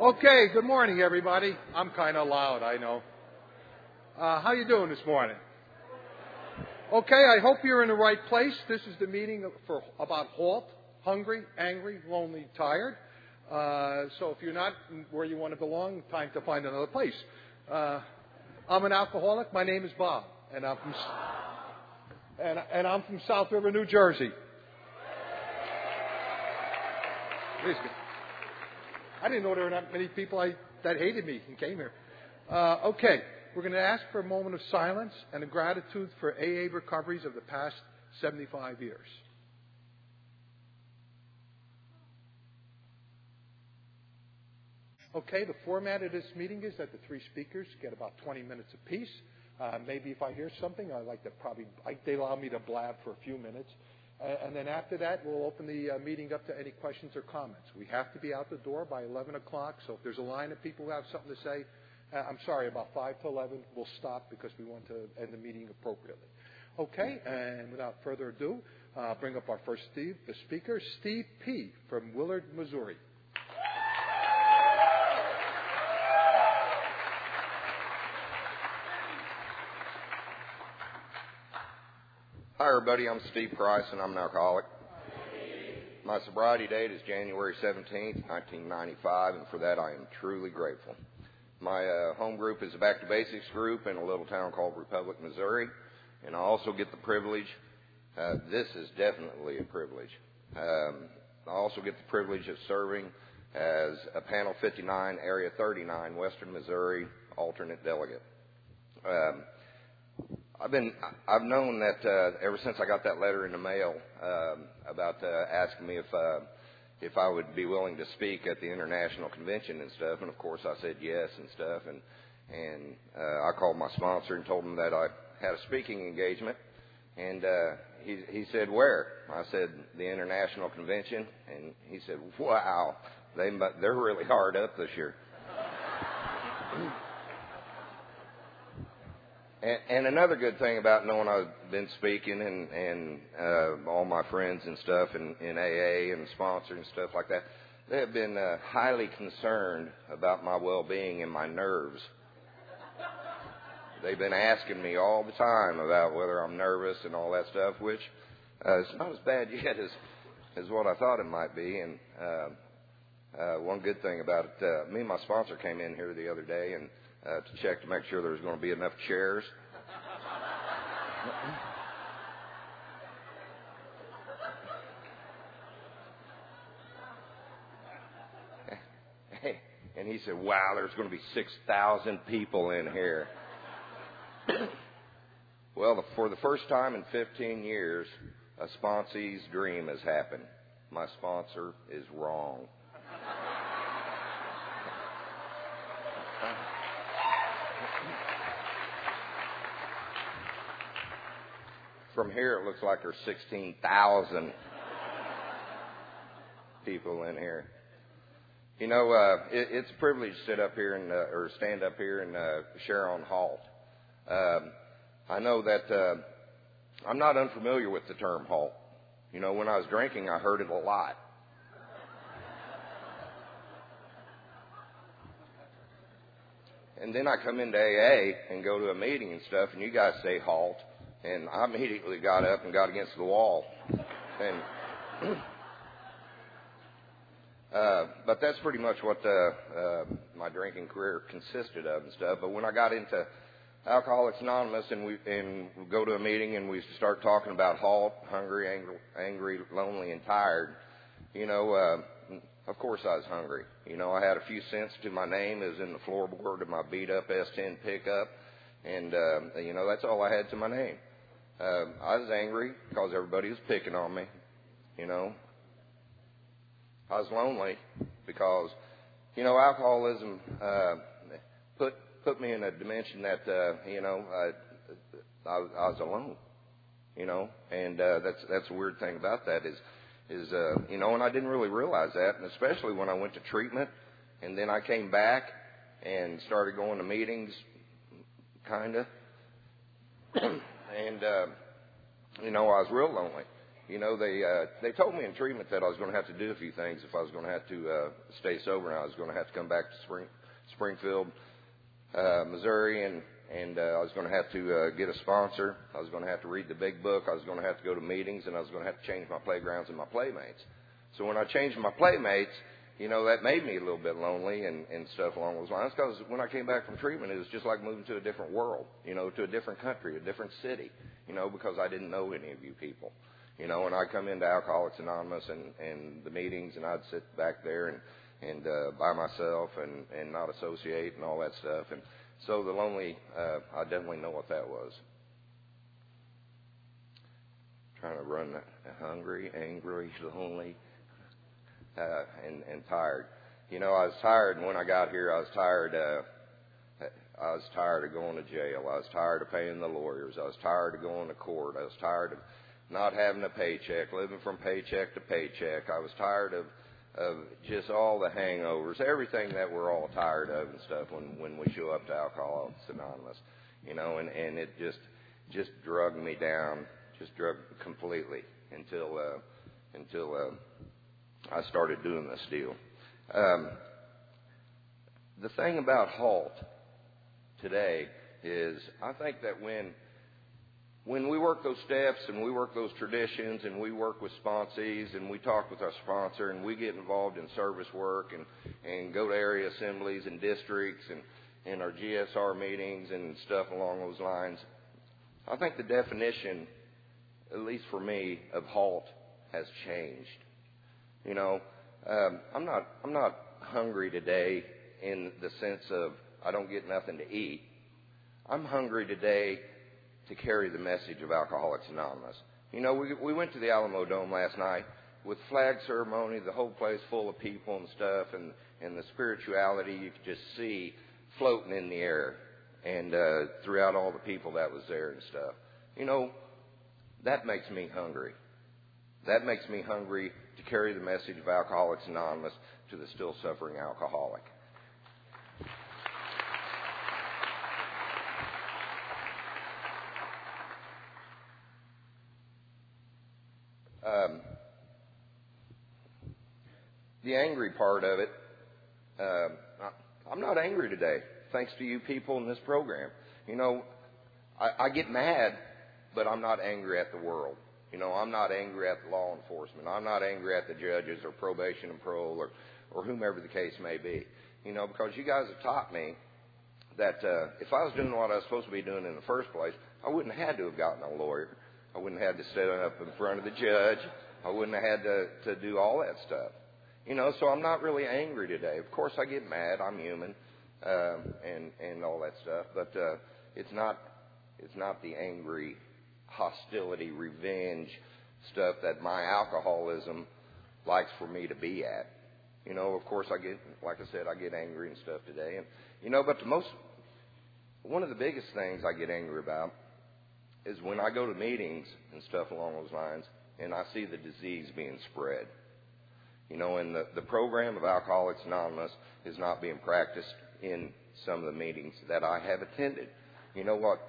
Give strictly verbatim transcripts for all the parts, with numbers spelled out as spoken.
Okay, good morning, everybody. I'm kind of loud, I know. Uh, how you doing this morning? Okay, I hope you're in the right place. This is the meeting for about HALT, hungry, angry, lonely, tired. Uh, so if you're not where you want to belong, time to find another place. Uh, I'm an alcoholic. My name is Bob, and I'm from and, and I'm from South River, New Jersey. Please go. I didn't know there were that many people I, that hated me and came here. Uh, okay, we're going to ask for a moment of silence and a gratitude for A A recoveries of the past seventy-five years. Okay, the format of this meeting is that the three speakers get about twenty minutes apiece. Uh, maybe if I hear something, I'd like to probably, I, they allow me to blab for a few minutes. Uh, and then after that, we'll open the uh, meeting up to any questions or comments. We have to be out the door by eleven o'clock, so if there's a line of people who have something to say, uh, I'm sorry, about five to eleven, we'll stop because we want to end the meeting appropriately. Okay, and without further ado, uh, bring up our first Steve, the speaker, Steve P. from Willard, Missouri. Hi, everybody. I'm Steve Price, and I'm an alcoholic. My sobriety date is January seventeenth, nineteen ninety-five, and for that I am truly grateful. My uh, home group is a Back to Basics group in a little town called Republic, Missouri, and I also get the privilege, uh, this is definitely a privilege, um, I also get the privilege of serving as a Panel fifty-nine, Area thirty-nine, Western Missouri alternate delegate. Um, I've been, I've known that uh, ever since I got that letter in the mail um, about uh, asking me if uh, if I would be willing to speak at the international convention and stuff, and of course I said yes and stuff, and and uh, I called my sponsor and told him that I had a speaking engagement, and uh, he he said where? I said the international convention, and he said wow, they they're really hard up this year. And, and another good thing about knowing I've been speaking and, and uh, all my friends and stuff in, in A A and sponsors and stuff like that, they have been uh, highly concerned about my well-being and my nerves. They've been asking me all the time about whether I'm nervous and all that stuff, which uh, it's not as bad yet as, as what I thought it might be. And uh, uh, one good thing about it, uh, me and my sponsor came in here the other day and Uh, to check to make sure there was going to be enough chairs. And he said, wow, there's going to be six thousand people in here. Well, the, for the first time in fifteen years, a sponsee's dream has happened. My sponsor is wrong. From here, it looks like there's sixteen thousand people in here. You know, uh, it, it's a privilege to sit up here and uh, or stand up here and uh, share on HALT. Um, I know that uh, I'm not unfamiliar with the term HALT. You know, when I was drinking, I heard it a lot. And then I come into A A and go to a meeting and stuff, and you guys say HALT. And I immediately got up and got against the wall. And uh, but that's pretty much what uh, uh, my drinking career consisted of and stuff. But when I got into Alcoholics Anonymous and we and we go to a meeting and we start talking about HALT, hungry, angry, angry, lonely, and tired, you know, uh, of course I was hungry. You know, I had a few cents to my name. It was in the floorboard of my beat-up S ten pickup. And, uh, you know, that's all I had to my name. Uh, I was angry because everybody was picking on me, you know. I was lonely because, you know, alcoholism uh, put put me in a dimension that, uh, you know, I, I, I was alone, you know. And uh, that's that's a weird thing about that is, is uh, you know, and I didn't really realize that, and especially when I went to treatment and then I came back and started going to meetings, kind of. And, uh, you know, I was real lonely. You know, they uh, they told me in treatment that I was going to have to do a few things if I was going to have to uh, stay sober, and I was going to have to come back to Spring, Springfield, uh, Missouri, and and uh, I was going to have to uh, get a sponsor. I was going to have to read the big book. I was going to have to go to meetings, and I was going to have to change my playgrounds and my playmates. So when I changed my playmates, you know, that made me a little bit lonely and, and stuff along those lines, because when I came back from treatment, it was just like moving to a different world, you know, to a different country, a different city, you know, because I didn't know any of you people. You know, and I'd come into Alcoholics Anonymous and, and the meetings, and I'd sit back there and, and uh, by myself and, and not associate and all that stuff. And so the lonely, uh, I definitely know what that was. Trying to run hungry, angry, lonely, uh, and, and tired. You know, I was tired, and when I got here, I was tired. Uh, I was tired of going to jail. I was tired of paying the lawyers. I was tired of going to court. I was tired of not having a paycheck, living from paycheck to paycheck. I was tired of, of just all the hangovers, everything that we're all tired of and stuff when, when we show up to Alcoholics Anonymous, you know, and, and it just just drugged me down, just drugged completely until uh, until uh, I started doing this deal. Um, the thing about HALT today is I think that when When we work those steps and we work those traditions and we work with sponsees and we talk with our sponsor and we get involved in service work and, and go to area assemblies and districts and, and our G S R meetings and stuff along those lines, I think the definition, at least for me, of HALT has changed. You know, um, I'm not I'm not hungry today in the sense of I don't get nothing to eat. I'm hungry today to carry the message of Alcoholics Anonymous. You know, we we went to the Alamo Dome last night with flag ceremony, the whole place full of people and stuff, and, and the spirituality you could just see floating in the air and uh, throughout all the people that was there and stuff. You know, that makes me hungry. That makes me hungry to carry the message of Alcoholics Anonymous to the still suffering alcoholic. Um, the angry part of it, uh, I'm not angry today, thanks to you people in this program. You know, I, I get mad, but I'm not angry at the world. You know, I'm not angry at the law enforcement. I'm not angry at the judges or probation and parole or, or whomever the case may be. You know, because you guys have taught me that uh, if I was doing what I was supposed to be doing in the first place, I wouldn't have had to have gotten a lawyer. I wouldn't have had to stand up in front of the judge. I wouldn't have had to, to do all that stuff. You know, so I'm not really angry today. Of course, I get mad. I'm human, um, and and all that stuff. But uh, it's not it's not the angry, hostility, revenge stuff that my alcoholism likes for me to be at. You know, of course, I get, like I said, I get angry and stuff today. And you know, but the most one of the biggest things I get angry about is when I go to meetings and stuff along those lines, and I see the disease being spread. You know, and the, the program of Alcoholics Anonymous is not being practiced in some of the meetings that I have attended. You know what?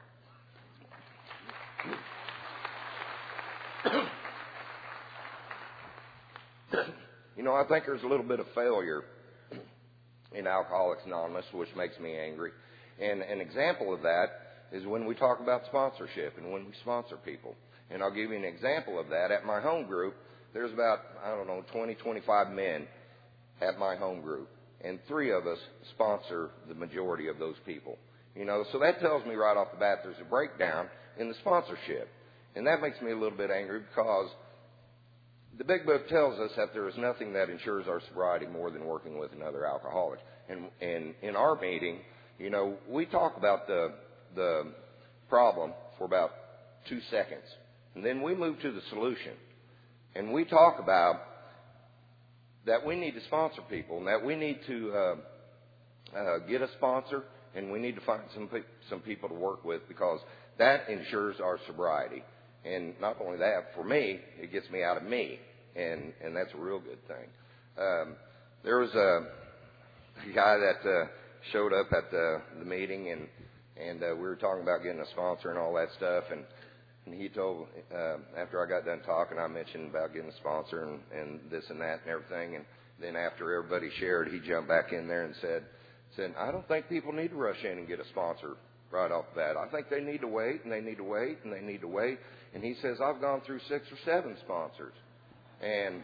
You know, I think there's a little bit of failure in Alcoholics Anonymous, which makes me angry. And an example of that is when we talk about sponsorship and when we sponsor people. And I'll give you an example of that. At my home group, there's about, I don't know, twenty, twenty-five men at my home group. And three of us sponsor the majority of those people. You know, so that tells me right off the bat there's a breakdown in the sponsorship. And that makes me a little bit angry because the Big Book tells us that there is nothing that ensures our sobriety more than working with another alcoholic. And, and in our meeting, you know, we talk about the the problem for about two seconds. And then we move to the solution. And we talk about that we need to sponsor people and that we need to uh, uh, get a sponsor and we need to find some pe- some people to work with because that ensures our sobriety. And not only that, for me, it gets me out of me. And, and that's a real good thing. Um, there was a, a guy that uh, showed up at the, the meeting and And uh, we were talking about getting a sponsor and all that stuff. And And he told, uh, after I got done talking, I mentioned about getting a sponsor and, and this and that and everything. And then after everybody shared, he jumped back in there and said, said, I don't think people need to rush in and get a sponsor right off the bat. I think they need to wait, and they need to wait, and they need to wait. And he says, I've gone through six or seven sponsors. And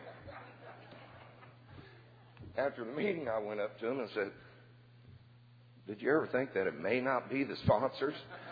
after the meeting, I went up to him and said, did you ever think that it may not be the sponsors?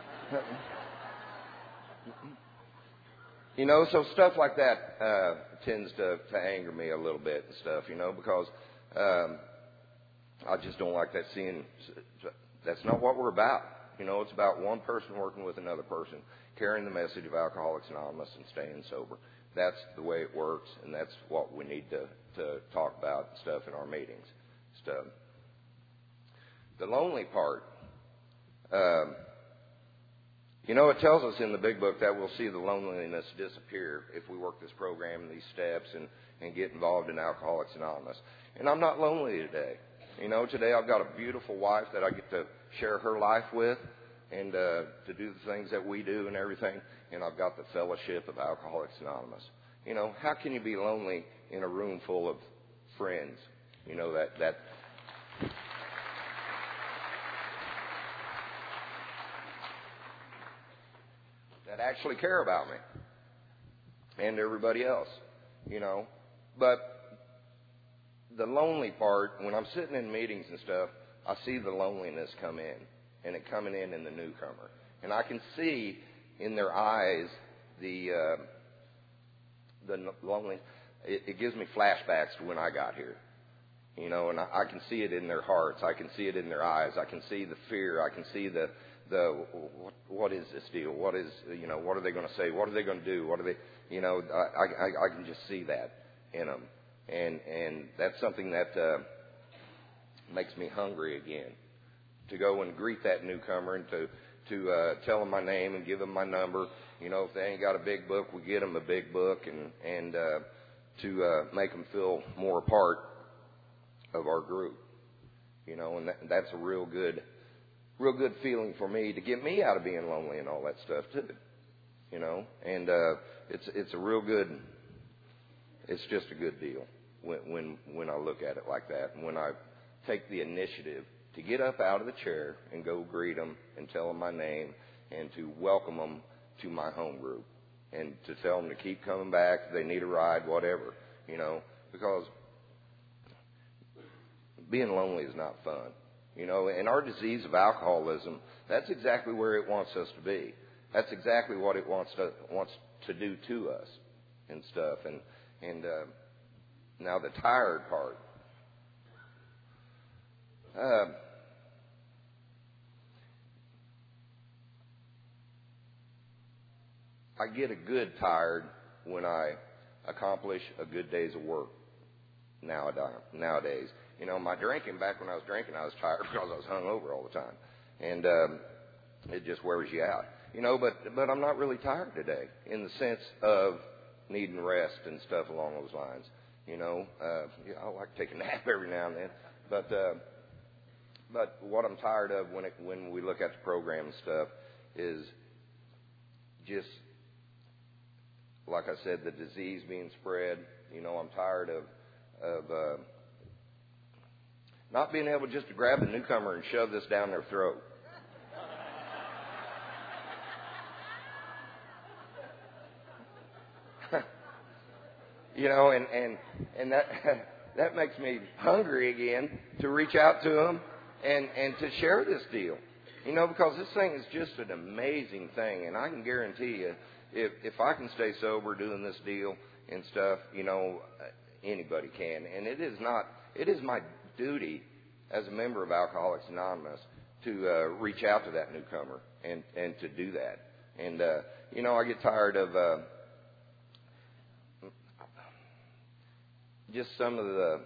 You know, so stuff like that uh, tends to, to anger me a little bit and stuff, you know, because um, I just don't like that seeing. That's not what we're about. You know, it's about one person working with another person, carrying the message of Alcoholics Anonymous and staying sober. That's the way it works, and that's what we need to, to talk about and stuff in our meetings. Stuff. The lonely part, um, you know, it tells us in the big book that we'll see the loneliness disappear if we work this program and these steps and, and get involved in Alcoholics Anonymous. And I'm not lonely today. You know, today I've got a beautiful wife that I get to share her life with and uh, to do the things that we do and everything. And I've got the fellowship of Alcoholics Anonymous. You know, how can you be lonely in a room full of friends? You know, that... that that actually care about me and everybody else, you know. But the lonely part, when I'm sitting in meetings and stuff, I see the loneliness come in, and it coming in in the newcomer. And I can see in their eyes the uh, the loneliness. It, it gives me flashbacks to when I got here, you know, and I, I can see it in their hearts. I can see it in their eyes. I can see the fear. I can see the the what, what is this deal? What is, you know, what are they going to say? What are they going to do? What are they, you know, I, I, I can just see that in them. And, and that's something that uh, makes me hungry again, to go and greet that newcomer and to, to uh, tell them my name and give them my number. You know, if they ain't got a big book, we get them a big book, and, and uh, to uh, make them feel more a part of our group. You know, and that, that's a real good real good feeling for me to get me out of being lonely and all that stuff too, you know. And uh, it's it's a real good, it's just a good deal when when when I look at it like that, and when I take the initiative to get up out of the chair and go greet them and tell them my name and to welcome them to my home group and to tell them to keep coming back if they need a ride, whatever, you know, because being lonely is not fun. You know, and our disease of alcoholism, that's exactly where it wants us to be. That's exactly what it wants to wants to do to us and stuff. And and uh, now the tired part. Uh, I get a good tired when I accomplish a good day's of work nowadays. You know, my drinking, back when I was drinking, I was tired because I was hungover all the time. And um, it just wears you out. You know, but but I'm not really tired today in the sense of needing rest and stuff along those lines. You know, uh, yeah, I like to take a nap every now and then. But uh, but what I'm tired of when it, when we look at the program and stuff is just, like I said, the disease being spread. You know, I'm tired of of uh, not being able just to grab a newcomer and shove this down their throat. You know, and, and, and that that makes me hungry again to reach out to them and, and to share this deal. You know, because this thing is just an amazing thing, and I can guarantee you, if if I can stay sober doing this deal and stuff, you know, anybody can. And it is not, it is my duty as a member of Alcoholics Anonymous to uh, reach out to that newcomer and, and to do that. And, uh, you know, I get tired of uh, just some of the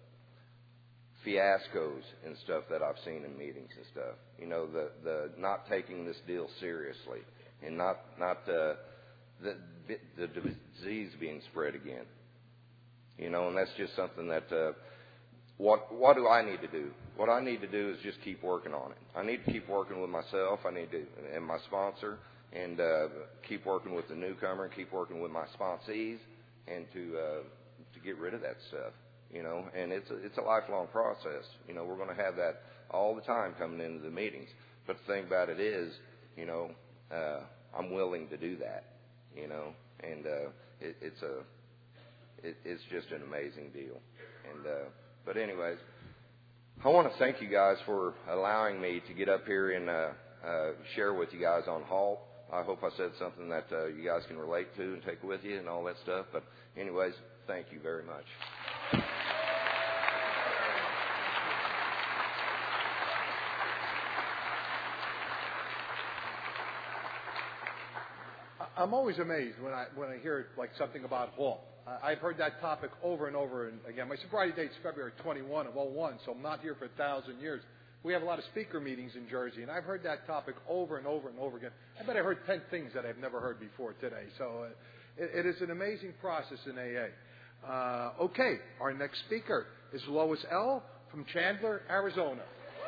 fiascos and stuff that I've seen in meetings and stuff. You know, the, the not taking this deal seriously and not, not uh, the, the disease being spread again. You know, and that's just something that, uh, what what do I need to do? What I need to do is just keep working on it. I need to keep working with myself. I need to, and my sponsor, and uh, keep working with the newcomer, and keep working with my sponsees, and to uh, to get rid of that stuff, you know. And it's a, it's a lifelong process. You know, we're going to have that all the time coming into the meetings. But the thing about it is, you know, uh, I'm willing to do that, you know, and uh, it, it's a it, it's just an amazing deal. And uh, but anyways, I want to thank you guys for allowing me to get up here and uh, uh, share with you guys on HALT. I hope I said something that uh, you guys can relate to and take with you and all that stuff. But anyways, thank you very much. I'm always amazed when I when I hear like something about HALT. I've heard that topic over and over. And again, my sobriety date's February twenty-first of oh one, so I'm not here for a thousand years. We have a lot of speaker meetings in Jersey, and I've heard that topic over and over and over again. I bet I heard ten things that I've never heard before today. So uh, it, it is an amazing process in A A. Uh, okay, our next speaker is Lois L. from Chandler, Arizona.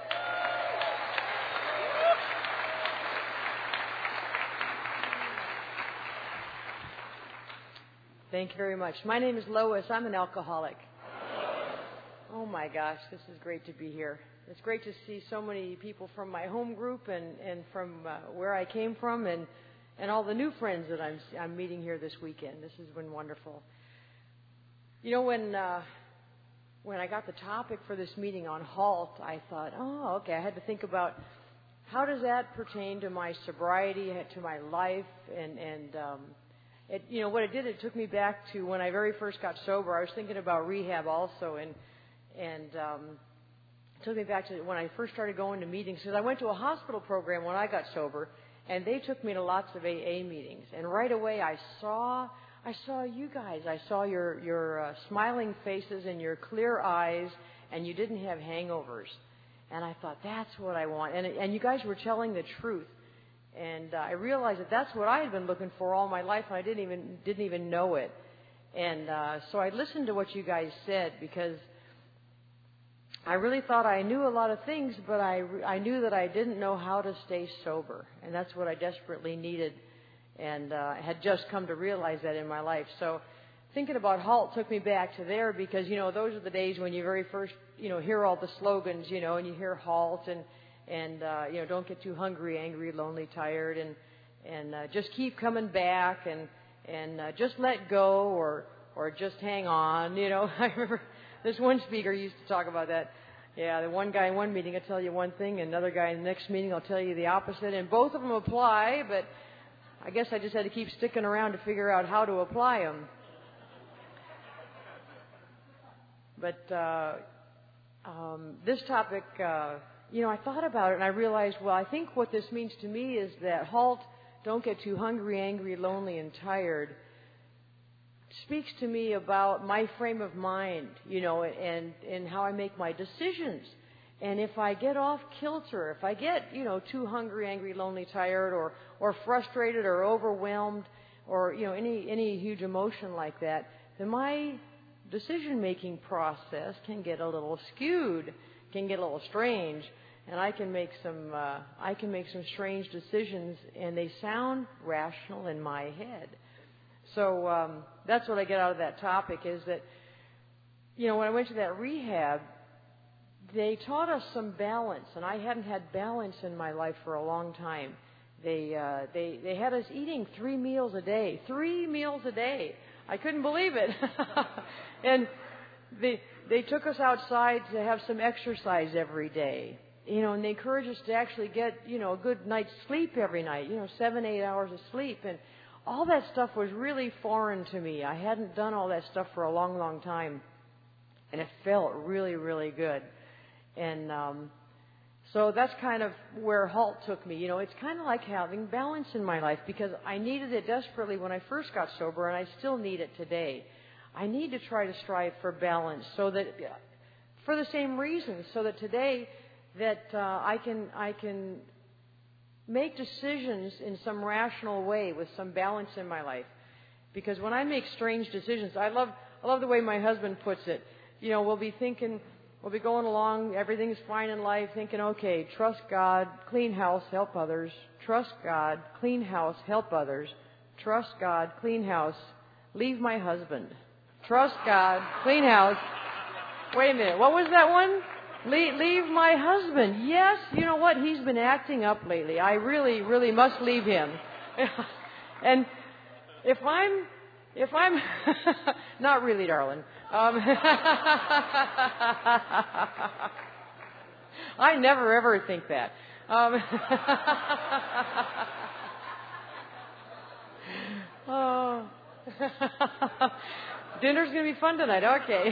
Thank you very much. My name is Lois. I'm an alcoholic. Oh, my gosh, this is great to be here. It's great to see so many people from my home group and, and from uh, where I came from and, and all the new friends that I'm, I'm meeting here this weekend. This has been wonderful. You know, when, uh, when I got the topic for this meeting on HALT, I thought, oh, okay, I had to think about how does that pertain to my sobriety, to my life, and, and um, It, you know, what it did, it took me back to when I very first got sober. I was thinking about rehab also, and and um, it took me back to when I first started going to meetings. Because I went to a hospital program when I got sober, and they took me to lots of A A meetings. And right away, I saw I saw you guys. I saw your your uh, smiling faces and your clear eyes, and you didn't have hangovers. And I thought, that's what I want. And and you guys were telling the truth. And uh, I realized that that's what I had been looking for all my life, and I didn't even didn't even know it. And uh, so I listened to what you guys said because I really thought I knew a lot of things, but I I knew that I didn't know how to stay sober, and that's what I desperately needed, and uh, had just come to realize that in my life. So thinking about HALT took me back to there because you know those are the days when you very first you know hear all the slogans, you know, and you hear HALT and. And, uh, you know, don't get too hungry, angry, lonely, tired, and, and uh, just keep coming back and, and uh, just let go or, or just hang on. You know, I remember this one speaker used to talk about that. Yeah, the one guy in one meeting will tell you one thing, and another guy in the next meeting will tell you the opposite, and both of them apply, but I guess I just had to keep sticking around to figure out how to apply them. But uh, um, this topic... Uh, You know, I thought about it and I realized, well, I think what this means to me is that HALT, don't get too hungry, angry, lonely, and tired, speaks to me about my frame of mind, you know, and, and how I make my decisions. And if I get off kilter, if I get, you know, too hungry, angry, lonely, tired, or, or frustrated or overwhelmed, or, you know, any, any huge emotion like that, then my decision-making process can get a little skewed, can get a little strange, and I can make some uh, I can make some strange decisions, and they sound rational in my head. So um, that's what I get out of that topic is that, you know, when I went to that rehab, they taught us some balance, and I hadn't had balance in my life for a long time. They uh, they they had us eating three meals a day, three meals a day. I couldn't believe it, and they. They took us outside to have some exercise every day, you know, and they encouraged us to actually get, you know, a good night's sleep every night, you know, seven, eight hours of sleep. And all that stuff was really foreign to me. I hadn't done all that stuff for a long, long time. And it felt really, really good. And um, so that's kind of where HALT took me. You know, it's kind of like having balance in my life because I needed it desperately when I first got sober, and I still need it today. I need to try to strive for balance so that, for the same reasons, so that today that uh, I can I can make decisions in some rational way with some balance in my life. Because when I make strange decisions, I love I love the way my husband puts it. You know, we'll be thinking, we'll be going along, everything's fine in life, thinking, okay, trust God, clean house, help others. Trust God, clean house, help others. Trust God, clean house, leave my husband. Trust God, clean house. Wait a minute, what was that one? Leave, leave my husband. Yes, you know what? He's been acting up lately. I really, really must leave him. And if I'm, if I'm, not really, darling. Um, I never ever think that. Um, oh. Dinner's going to be fun tonight. Okay.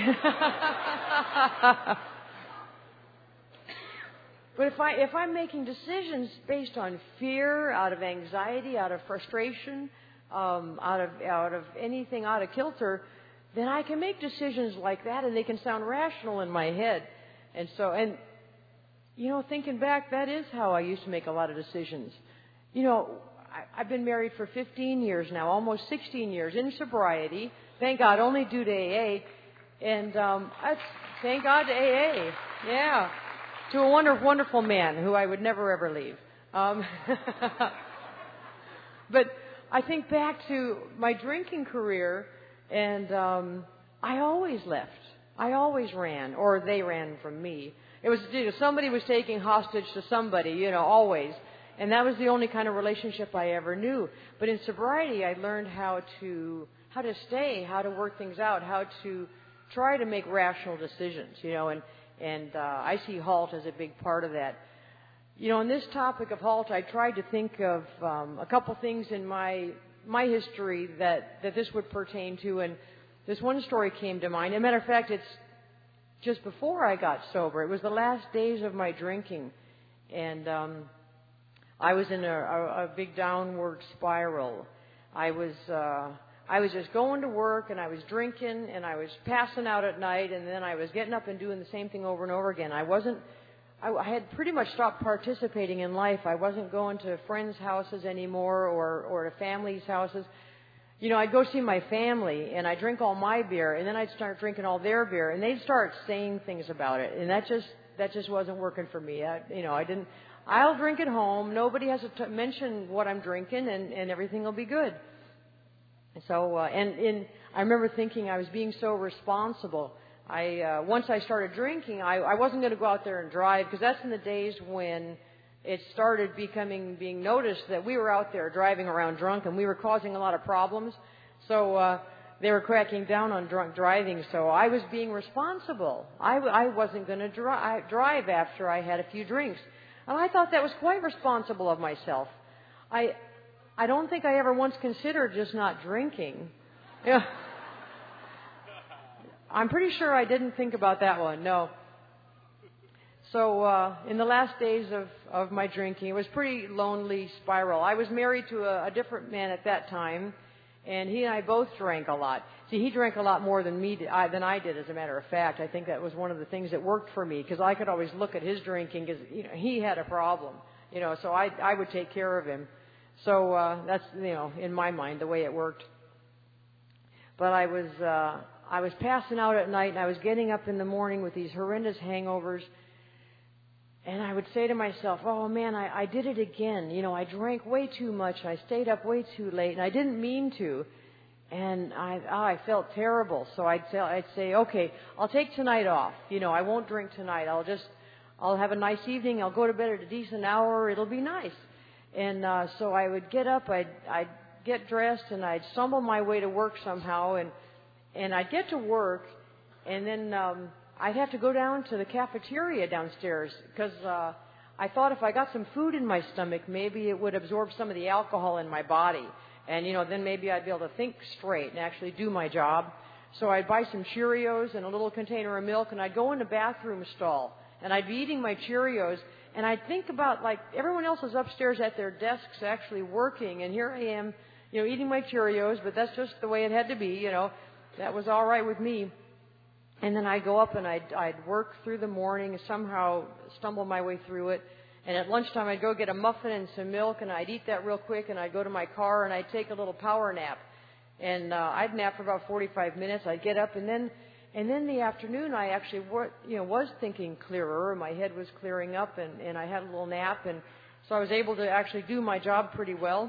But if I if I'm making decisions based on fear, out of anxiety, out of frustration, um, out of out of anything out of kilter, then I can make decisions like that, and they can sound rational in my head. And so, and you know, thinking back, that is how I used to make a lot of decisions. You know, I, I've been married for fifteen years now, almost sixteen years in sobriety. Thank God, only due to A A, and um, I, thank God to A A. Yeah. To a wonderful, wonderful man who I would never, ever leave. Um, but I think back to my drinking career, and um, I always left. I always ran, or they ran from me. It was you know, somebody was taking hostage to somebody, you know, always. And that was the only kind of relationship I ever knew. But in sobriety, I learned how to how to stay, how to work things out, how to try to make rational decisions, you know, and And uh, I see HALT as a big part of that. You know, on this topic of HALT, I tried to think of um, a couple things in my my history that, that this would pertain to, and this one story came to mind. As a matter of fact, it's just before I got sober. It was the last days of my drinking, and um, I was in a, a, a big downward spiral. I was... Uh, I was just going to work, and I was drinking, and I was passing out at night, and then I was getting up and doing the same thing over and over again. I wasn't, I, I had pretty much stopped participating in life. I wasn't going to friends' houses anymore, or, or to families' houses. You know, I'd go see my family, and I'd drink all my beer, and then I'd start drinking all their beer, and they'd start saying things about it, and that just, that just wasn't working for me. I, you know, I didn't, I'll drink at home. Nobody has to t- mention what I'm drinking, and, and everything will be good. So, uh, and in, I remember thinking I was being so responsible. I, uh, once I started drinking, I, I wasn't going to go out there and drive, because that's in the days when it started becoming, being noticed that we were out there driving around drunk, and we were causing a lot of problems. So, uh, they were cracking down on drunk driving, so I was being responsible. I, I wasn't going to dri- drive after I had a few drinks. And I thought that was quite responsible of myself. I, I don't think I ever once considered just not drinking. Yeah. I'm pretty sure I didn't think about that one, no. So uh, in the last days of, of my drinking, it was a pretty lonely spiral. I was married to a, a different man at that time, and he and I both drank a lot. See, he drank a lot more than me I, than I did, as a matter of fact. I think that was one of the things that worked for me, because I could always look at his drinking, because you know, he had a problem, you know, so I, I would take care of him. So uh, that's, you know, in my mind, the way it worked. But I was uh, I was passing out at night, and I was getting up in the morning with these horrendous hangovers. And I would say to myself, oh, man, I, I did it again. You know, I drank way too much. I stayed up way too late, and I didn't mean to. And I, oh, I felt terrible. So I'd say, I'd say, okay, I'll take tonight off. You know, I won't drink tonight. I'll just, I'll have a nice evening. I'll go to bed at a decent hour. It'll be nice. And uh, so I would get up. I'd, I'd get dressed, and I'd stumble my way to work somehow. And, and I'd get to work, and then... Um, I'd have to go down to the cafeteria downstairs, because uh, I thought if I got some food in my stomach, maybe it would absorb some of the alcohol in my body. And, you know, then maybe I'd be able to think straight and actually do my job. So I'd buy some Cheerios and a little container of milk, and I'd go in the bathroom stall, and I'd be eating my Cheerios, and I'd think about, like, everyone else is upstairs at their desks actually working, and here I am, you know, eating my Cheerios, but that's just the way it had to be, you know. That was all right with me. And then I'd go up and I'd, I'd work through the morning and somehow stumble my way through it. And at lunchtime, I'd go get a muffin and some milk, and I'd eat that real quick, and I'd go to my car, and I'd take a little power nap. And uh, I'd nap for about forty-five minutes. I'd get up, and then And then the afternoon, I actually were, you know, was thinking clearer. My head was clearing up, and, and I had a little nap, and so I was able to actually do my job pretty well.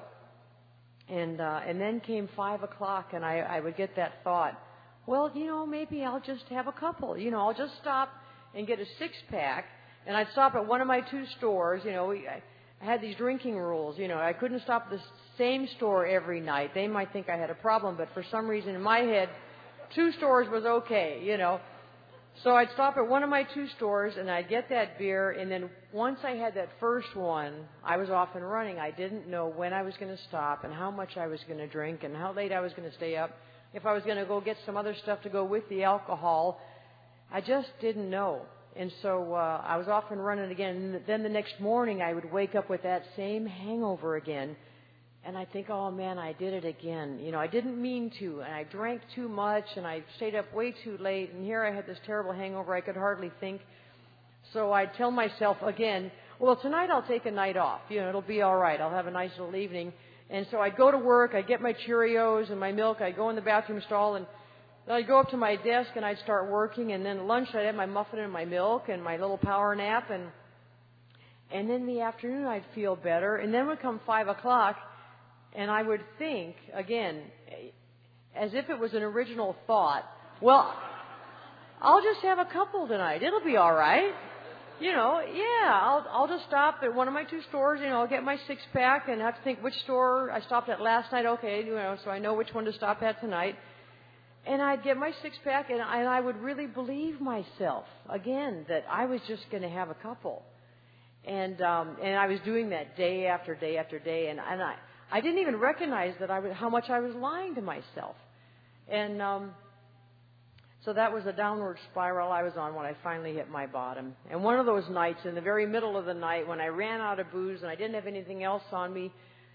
And uh, and then came five o'clock, and I, I would get that thought, well, you know, maybe I'll just have a couple. You know, I'll just stop and get a six-pack, and I'd stop at one of my two stores. You know, I, I had these drinking rules. You know, I couldn't stop at the same store every night. They might think I had a problem, but for some reason in my head, two stores was okay, you know. So I'd stop at one of my two stores, and I'd get that beer, and then once I had that first one, I was off and running. I didn't know when I was going to stop and how much I was going to drink and how late I was going to stay up, if I was going to go get some other stuff to go with the alcohol. I just didn't know. And so uh, I was off and running again. And then the next morning, I would wake up with that same hangover again. And I think, oh, man, I did it again. You know, I didn't mean to, and I drank too much, and I stayed up way too late, and here I had this terrible hangover. I could hardly think. So I'd tell myself again, well, tonight I'll take a night off. You know, it'll be all right. I'll have a nice little evening. And so I'd go to work. I'd get my Cheerios and my milk. I'd go in the bathroom stall, and I'd go up to my desk, and I'd start working. And then at lunch, I'd have my muffin and my milk and my little power nap. And, and then in the afternoon, I'd feel better. And then would come five o'clock, and I would think, again, as if it was an original thought, well, I'll just have a couple tonight. It'll be all right. You know, yeah, I'll I'll just stop at one of my two stores, you know, I'll get my six-pack and have to think which store I stopped at last night. Okay, you know, so I know which one to stop at tonight. And I'd get my six-pack, and I, and I would really believe myself, again, that I was just going to have a couple. And um, and I was doing that day after day after day, and, and I, I didn't even recognize that I was, how much I was lying to myself. And um, so that was a downward spiral I was on when I finally hit my bottom. And one of those nights, in the very middle of the night, when I ran out of booze and I didn't have anything else on me,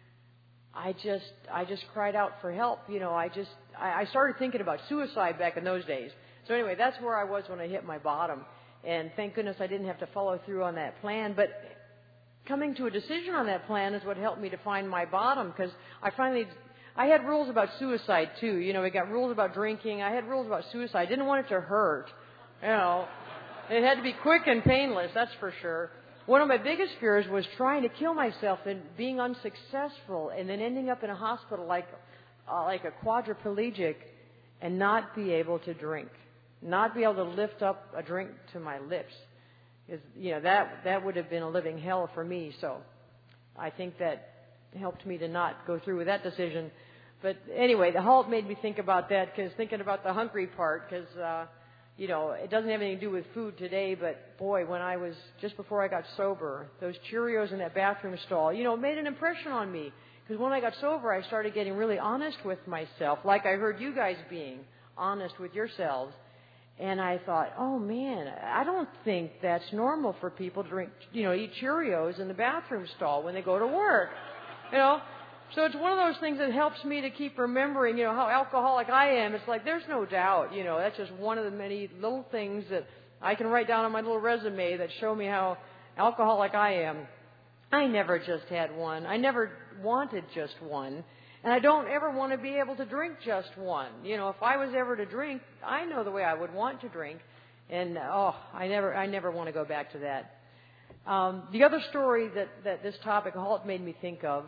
I just I just cried out for help. You know, I just I, I started thinking about suicide back in those days. So anyway, that's where I was when I hit my bottom. And thank goodness I didn't have to follow through on that plan. But coming to a decision on that plan is what helped me to find my bottom, because I finally, I had rules about suicide too. You know, we got rules about drinking. I had rules about suicide. I didn't want it to hurt. You know, it had to be quick and painless, that's for sure. One of my biggest fears was trying to kill myself and being unsuccessful and then ending up in a hospital like, uh, like a quadriplegic and not be able to drink, not be able to lift up a drink to my lips. Is, you know, that that would have been a living hell for me. So I think that helped me to not go through with that decision. But anyway, the halt made me think about that, because thinking about the hungry part, because, uh, you know, it doesn't have anything to do with food today, but boy, when I was, just before I got sober, those Cheerios in that bathroom stall, you know, made an impression on me. Because when I got sober, I started getting really honest with myself, like I heard you guys being honest with yourselves. And I thought, oh, man, I don't think that's normal for people to drink, you know, eat Cheerios in the bathroom stall when they go to work, you know. So it's one of those things that helps me to keep remembering, you know, how alcoholic I am. It's like there's no doubt, you know, that's just one of the many little things that I can write down on my little resume that show me how alcoholic I am. I never just had one. I never wanted just one. And I don't ever want to be able to drink just one. You know, if I was ever to drink, I know the way I would want to drink. And, oh, I never I never want to go back to that. Um, the other story that, that this topic, halt, made me think of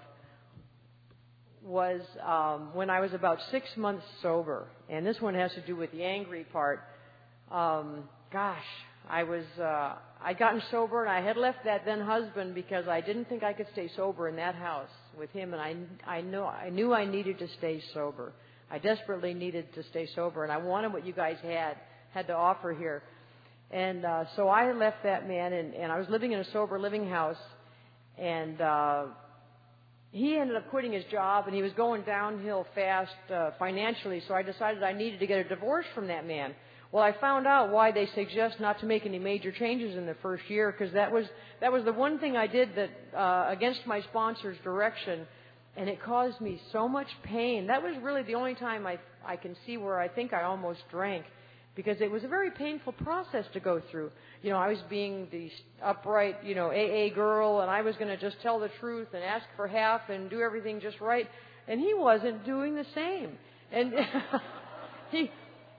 was um, when I was about six months sober. And this one has to do with the angry part. Um, gosh, I was, uh, I'd gotten sober, and I had left that then husband because I didn't think I could stay sober in that house with him, and I, I, know, I knew I needed to stay sober. I desperately needed to stay sober, and I wanted what you guys had, had to offer here. And uh, so I left that man, and, and I was living in a sober living house, and uh, he ended up quitting his job, and he was going downhill fast uh, financially, so I decided I needed to get a divorce from that man. Well, I found out why they suggest not to make any major changes in the first year, because that was that was the one thing I did that uh, against my sponsor's direction, and it caused me so much pain. That was really the only time I I can see where I think I almost drank, because it was a very painful process to go through. You know, I was being the upright, you know, A A girl, and I was going to just tell the truth and ask for half and do everything just right, and he wasn't doing the same, and he.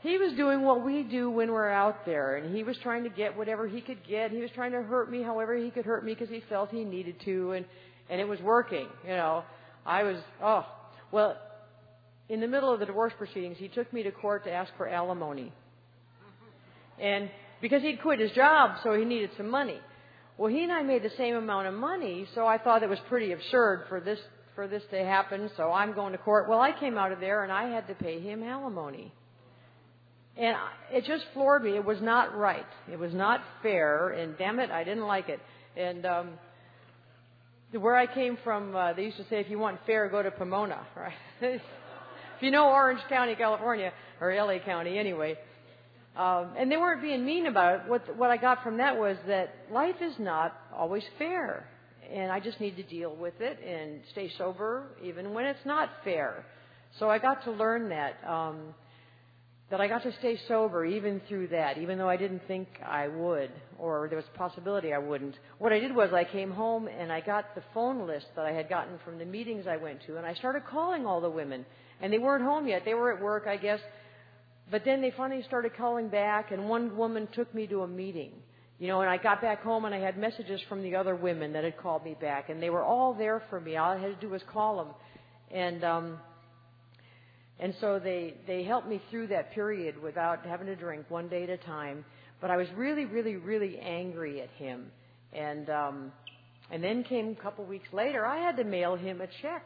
he was doing what we do when we're out there, and he was trying to get whatever he could get. He was trying to hurt me however he could hurt me because he felt he needed to, and, and it was working, you know. I was, oh, well, in the middle of the divorce proceedings, he took me to court to ask for alimony. And because he'd quit his job, so he needed some money. Well, he and I made the same amount of money, so I thought it was pretty absurd for this for this to happen, so I'm going to court. Well, I came out of there, and I had to pay him alimony. And it just floored me. It was not right. It was not fair, and damn it, I didn't like it. And um, where I came from, uh, they used to say, if you want fair, go to Pomona, right? If you know Orange County, California, or L A County anyway. Um, and they weren't being mean about it. What, what I got from that was that life is not always fair. And I just need to deal with it and stay sober even when it's not fair. So I got to learn that, um, that I got to stay sober even through that, even though I didn't think I would, or there was a possibility I wouldn't. What I did was I came home and I got the phone list that I had gotten from the meetings I went to, and I started calling all the women. And they weren't home yet. They were at work, I guess. But then they finally started calling back, and one woman took me to a meeting. You know, and I got back home, and I had messages from the other women that had called me back, and they were all there for me. All I had to do was call them. And um, and so they, they helped me through that period without having to drink, one day at a time. But I was really, really, really angry at him. And, um, and then came a couple weeks later, I had to mail him a check.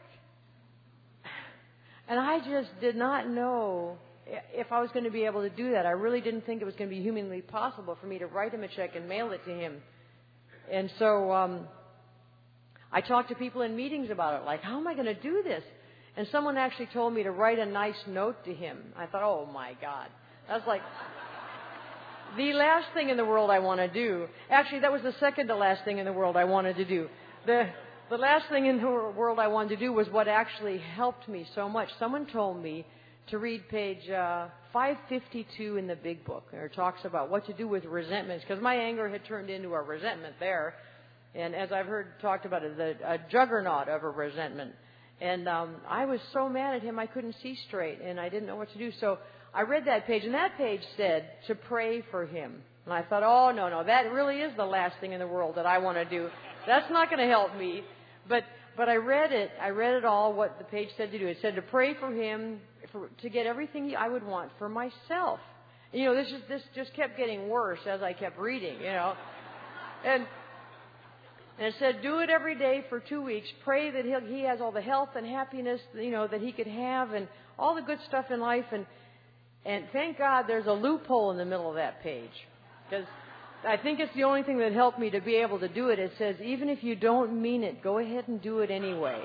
And I just did not know if I was going to be able to do that. I really didn't think it was going to be humanly possible for me to write him a check and mail it to him. And so um, I talked to people in meetings about it, like, how am I going to do this? And someone actually told me to write a nice note to him. I thought, oh, my God. That's like the last thing in the world I want to do. Actually, that was the second to last thing in the world I wanted to do. The, the last thing in the world I wanted to do was what actually helped me so much. Someone told me to read page uh, five fifty-two in the big book. Where it talks about what to do with resentments, because my anger had turned into a resentment there. And as I've heard talked about it, the, a juggernaut of a resentment. And um, I was so mad at him I couldn't see straight, and I didn't know what to do. So I read that page, and that page said to pray for him. And I thought, oh, no, no, that really is the last thing in the world that I want to do. That's not going to help me. But but I read it. I read it all, what the page said to do. It said to pray for him for, to get everything I would want for myself. And, you know, this just, this just kept getting worse as I kept reading, you know. And, and it said, do it every day for two weeks. Pray that he'll, he has all the health and happiness, you know, that he could have and all the good stuff in life. And, and thank God there's a loophole in the middle of that page. Because I think it's the only thing that helped me to be able to do it. It says, even if you don't mean it, go ahead and do it anyway.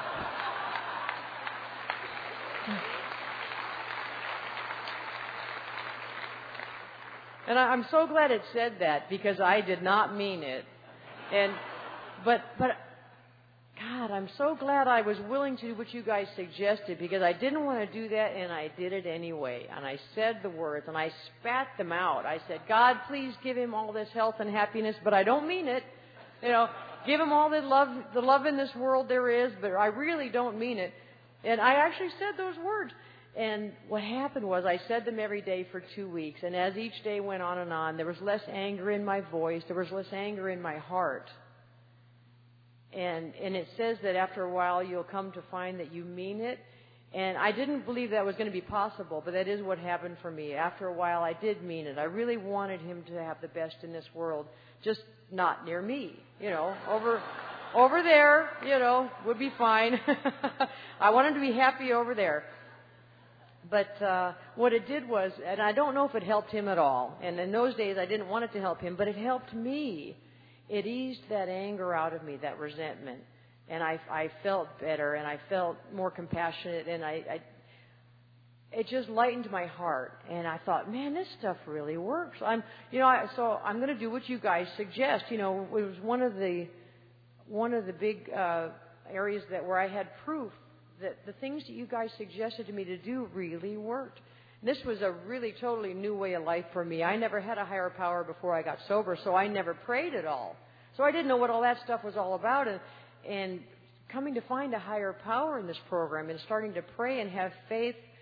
And I'm so glad it said that, because I did not mean it. And but but God, I'm so glad I was willing to do what you guys suggested, because I didn't want to do that, and I did it anyway. And I said the words, and I spat them out. I said, God, please give him all this health and happiness, but I don't mean it. You know, give him all the love, the love in this world there is, but I really don't mean it. And I actually said those words. And what happened was I said them every day for two weeks. And as each day went on and on, there was less anger in my voice. There was less anger in my heart. And and it says that after a while you'll come to find that you mean it. And I didn't believe that was going to be possible, but that is what happened for me. After a while I did mean it. I really wanted him to have the best in this world, just not near me, you know, over over there, you know, would be fine. I wanted to be happy over there. But uh, what it did was, and I don't know if it helped him at all, and in those days I didn't want it to help him, but it helped me. It eased that anger out of me, that resentment, and I, I felt better, and I felt more compassionate, and I, I it just lightened my heart. And I thought, man, this stuff really works. I'm, you know, I, so I'm going to do what you guys suggest. You know, it was one of the one of the big uh, areas that where I had proof that the things that you guys suggested to me to do really worked. This was a really totally new way of life for me. I never had a higher power before I got sober, so I never prayed at all. So I didn't know what all that stuff was all about. And, and coming to find a higher power in this program and starting to pray and have faith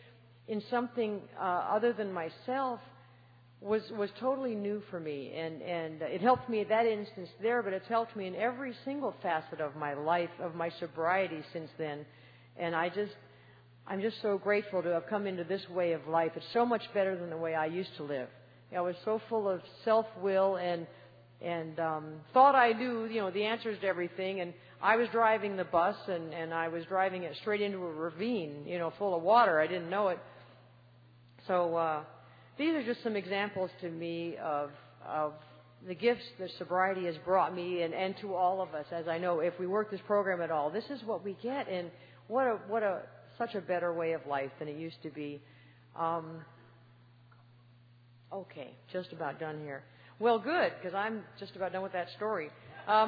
in something uh, other than myself was was totally new for me, and and it helped me at that instance there, but it's helped me in every single facet of my life, of my sobriety since then, and I just I'm just so grateful to have come into this way of life. It's so much better than the way I used to live. I was so full of self-will and and um, thought I knew, you know, the answers to everything, and I was driving the bus and and I was driving it straight into a ravine, you know, full of water. I didn't know it, so. Uh, These are just some examples to me of of the gifts that sobriety has brought me and, and to all of us. As I know, if we work this program at all, this is what we get, and what a what a such a better way of life than it used to be. Um, okay, just about done here. Well, good, because I'm just about done with that story. Um,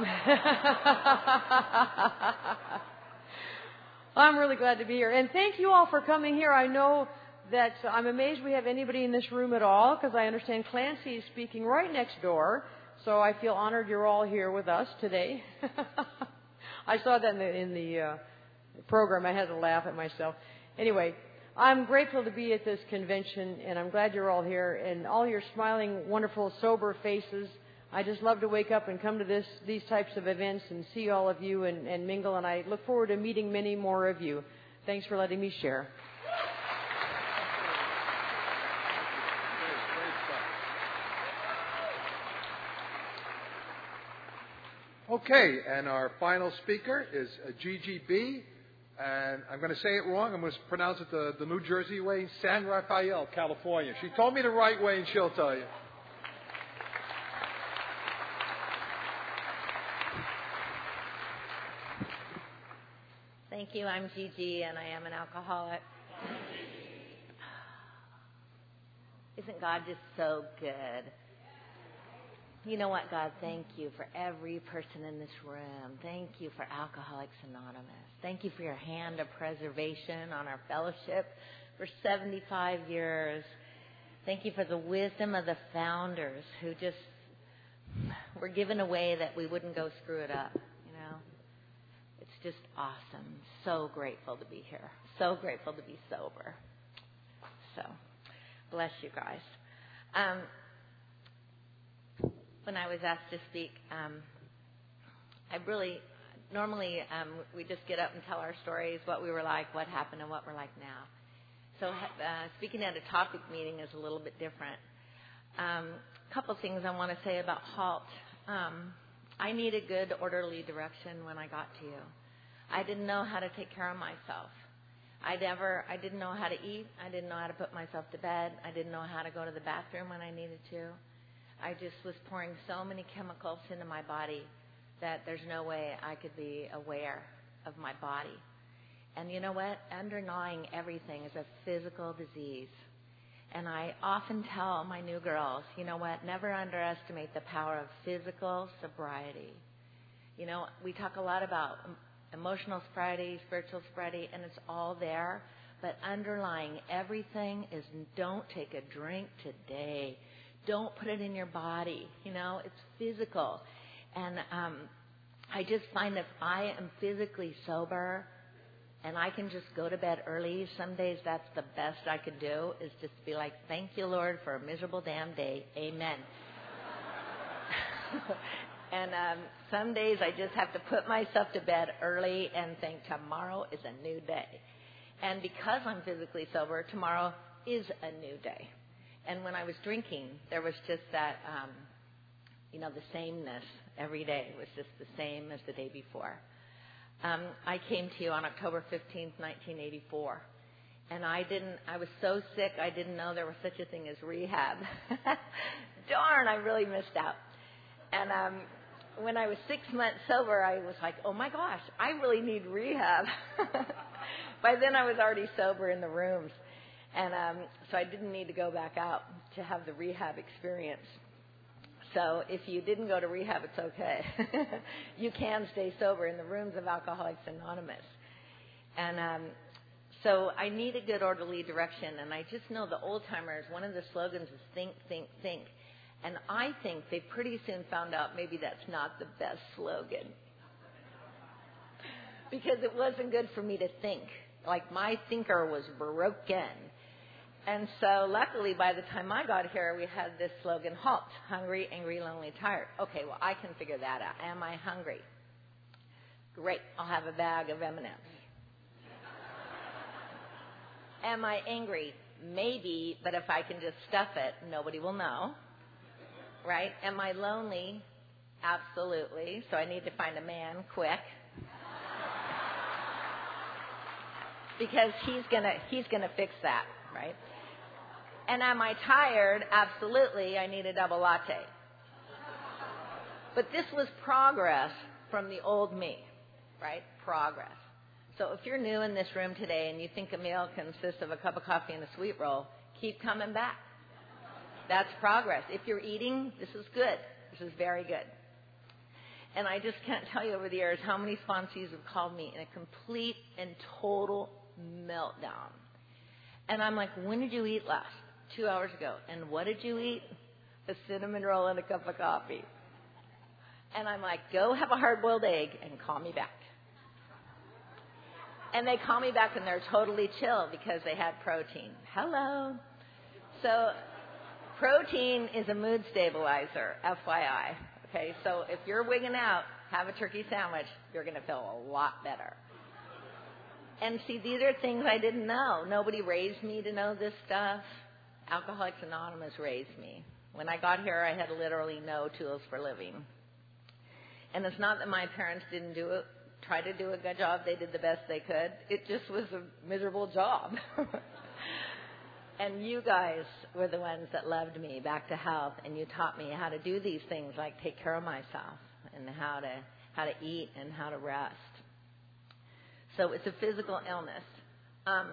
I'm really glad to be here, and thank you all for coming here. I know that I'm amazed we have anybody in this room at all, because I understand Clancy is speaking right next door, so I feel honored you're all here with us today. I saw that in the, in the uh, program. I had to laugh at myself. Anyway, I'm grateful to be at this convention, and I'm glad you're all here, and all your smiling, wonderful, sober faces. I just love to wake up and come to this these types of events and see all of you and, and mingle, and I look forward to meeting many more of you. Thanks for letting me share. Okay, and our final speaker is uh, Gigi B, and I'm going to say it wrong. I'm going to pronounce it the, the New Jersey way, San Rafael, California. She told me the right way, and she'll tell you. Thank you. I'm Gigi, and I am an alcoholic. Isn't God just so good? You know what, God, thank you for every person in this room. Thank you for Alcoholics Anonymous. Thank you for your hand of preservation on our fellowship for seventy-five years. Thank you for the wisdom of the founders who just were given a way that we wouldn't go screw it up, you know. It's just awesome. So grateful to be here. So grateful to be sober. So, bless you guys. Um, When I was asked to speak, um, I really, normally um, we just get up and tell our stories, what we were like, what happened, and what we're like now. So uh, speaking at a topic meeting is a little bit different. A um, couple things I want to say about HALT. Um, I needed good, orderly direction when I got to you. I didn't know how to take care of myself. I never, I didn't know how to eat. I didn't know how to put myself to bed. I didn't know how to go to the bathroom when I needed to. I just was pouring so many chemicals into my body that there's no way I could be aware of my body. And you know what? Underlying everything is a physical disease. And I often tell my new girls, you know what? Never underestimate the power of physical sobriety. You know, we talk a lot about emotional sobriety, spiritual sobriety, and it's all there. But underlying everything is don't take a drink today. Don't put it in your body. You know, it's physical. And um, I just find that if I am physically sober and I can just go to bed early, some days that's the best I could do, is just be like, thank you, Lord, for a miserable damn day. Amen. And um, some days I just have to put myself to bed early and think tomorrow is a new day. And because I'm physically sober, tomorrow is a new day. And when I was drinking, there was just that, um, you know, the sameness every day. It was just the same as the day before. Um, I came to you on October fifteenth, nineteen eighty-four. And I didn't, I was so sick, I didn't know there was such a thing as rehab. Darn, I really missed out. And um, when I was six months sober, I was like, oh my gosh, I really need rehab. By then I was already sober in the rooms. And um, so I didn't need to go back out to have the rehab experience. So if you didn't go to rehab, it's okay. You can stay sober in the rooms of Alcoholics Anonymous. And um, so I needed good, orderly direction. And I just know the old-timers, one of the slogans is think, think, think. And I think they pretty soon found out maybe that's not the best slogan. Because it wasn't good for me to think. Like my thinker was broken. And so luckily by the time I got here, we had this slogan, HALT, hungry, angry, lonely, tired. Okay, well, I can figure that out. Am I hungry? Great, I'll have a bag of M and M's. Am I angry? Maybe, but if I can just stuff it, nobody will know. Right? Am I lonely? Absolutely. So I need to find a man quick. Because he's gonna he's gonna fix that, right? And am I tired? Absolutely. I need a double latte. But this was progress from the old me, right? Progress. So if you're new in this room today and you think a meal consists of a cup of coffee and a sweet roll, keep coming back. That's progress. If you're eating, this is good. This is very good. And I just can't tell you over the years how many sponsees have called me in a complete and total meltdown. And I'm like, when did you eat last? Two hours ago. And what did you eat? A cinnamon roll and a cup of coffee. And I'm like, go have a hard-boiled egg and call me back. And they call me back and they're totally chill because they had protein. Hello. So protein is a mood stabilizer, F Y I. Okay, so if you're wigging out, have a turkey sandwich. You're going to feel a lot better. And see, these are things I didn't know. Nobody raised me to know this stuff. Alcoholics Anonymous raised me. When I got here, I had literally no tools for living. And it's not that my parents didn't do it, try to do a good job. They did the best they could. It just was a miserable job. And you guys were the ones that loved me back to health, and you taught me how to do these things like take care of myself and how to how to eat and how to rest. So it's a physical illness. Um,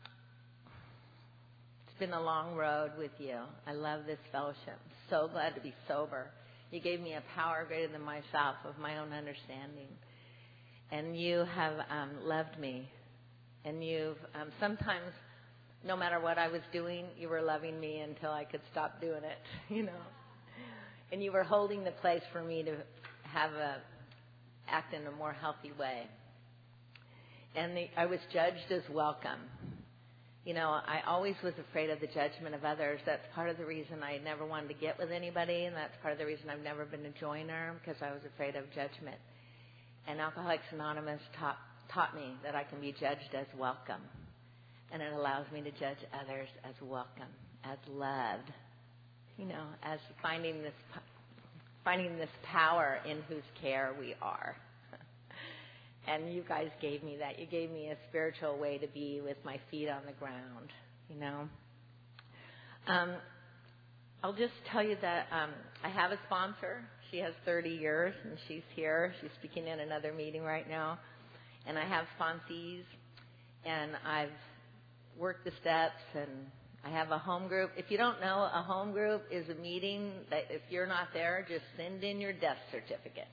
it's been a long road with you. I love this fellowship. So glad to be sober. You gave me a power greater than myself of my own understanding. And you have um, loved me. And you've um, sometimes, no matter what I was doing, you were loving me until I could stop doing it, you know. And you were holding the place for me to have a act in a more healthy way. And the, I was judged as welcome. You know, I always was afraid of the judgment of others. That's part of the reason I never wanted to get with anybody, and that's part of the reason I've never been a joiner, because I was afraid of judgment. And Alcoholics Anonymous taught, taught me that I can be judged as welcome. And it allows me to judge others as welcome, as loved, you know, as finding this finding this power in whose care we are. And you guys gave me that. You gave me a spiritual way to be with my feet on the ground, you know. Um, I'll just tell you that um, I have a sponsor. She has thirty years, and she's here. She's speaking in another meeting right now. And I have sponsees, and I've worked the steps, and I have a home group. If you don't know, a home group is a meeting that if you're not there, just send in your death certificate.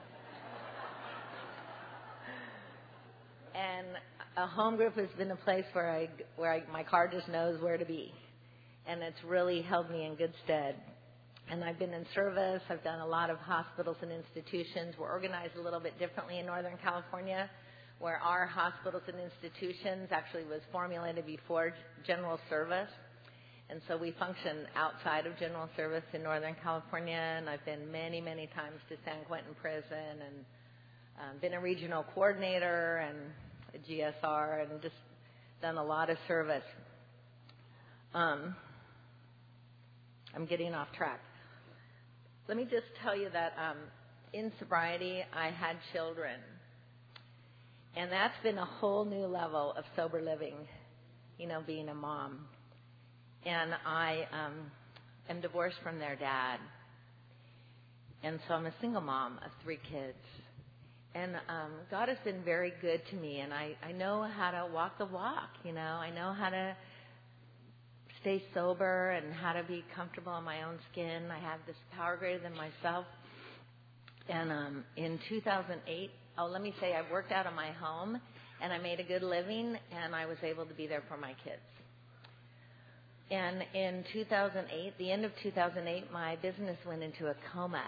And a home group has been a place where I, where I, my car just knows where to be. And it's really held me in good stead. And I've been in service. I've done a lot of hospitals and institutions. We're organized a little bit differently in Northern California, where our hospitals and institutions actually was formulated before general service. And so we function outside of general service in Northern California. And I've been many, many times to San Quentin Prison and um, been a regional coordinator and a G S R and just done a lot of service. Um, I'm getting off track. Let me just tell you that um, in sobriety, I had children. And that's been a whole new level of sober living, you know, being a mom. And I um, am divorced from their dad. And so I'm a single mom of three kids. And um, God has been very good to me. And I, I know how to walk the walk, you know. I know how to stay sober and how to be comfortable in my own skin. I have this power greater than myself. And um, in two thousand eight, oh, let me say I worked out of my home, and I made a good living, and I was able to be there for my kids. And in two thousand eight, the end of two thousand eight, my business went into a coma.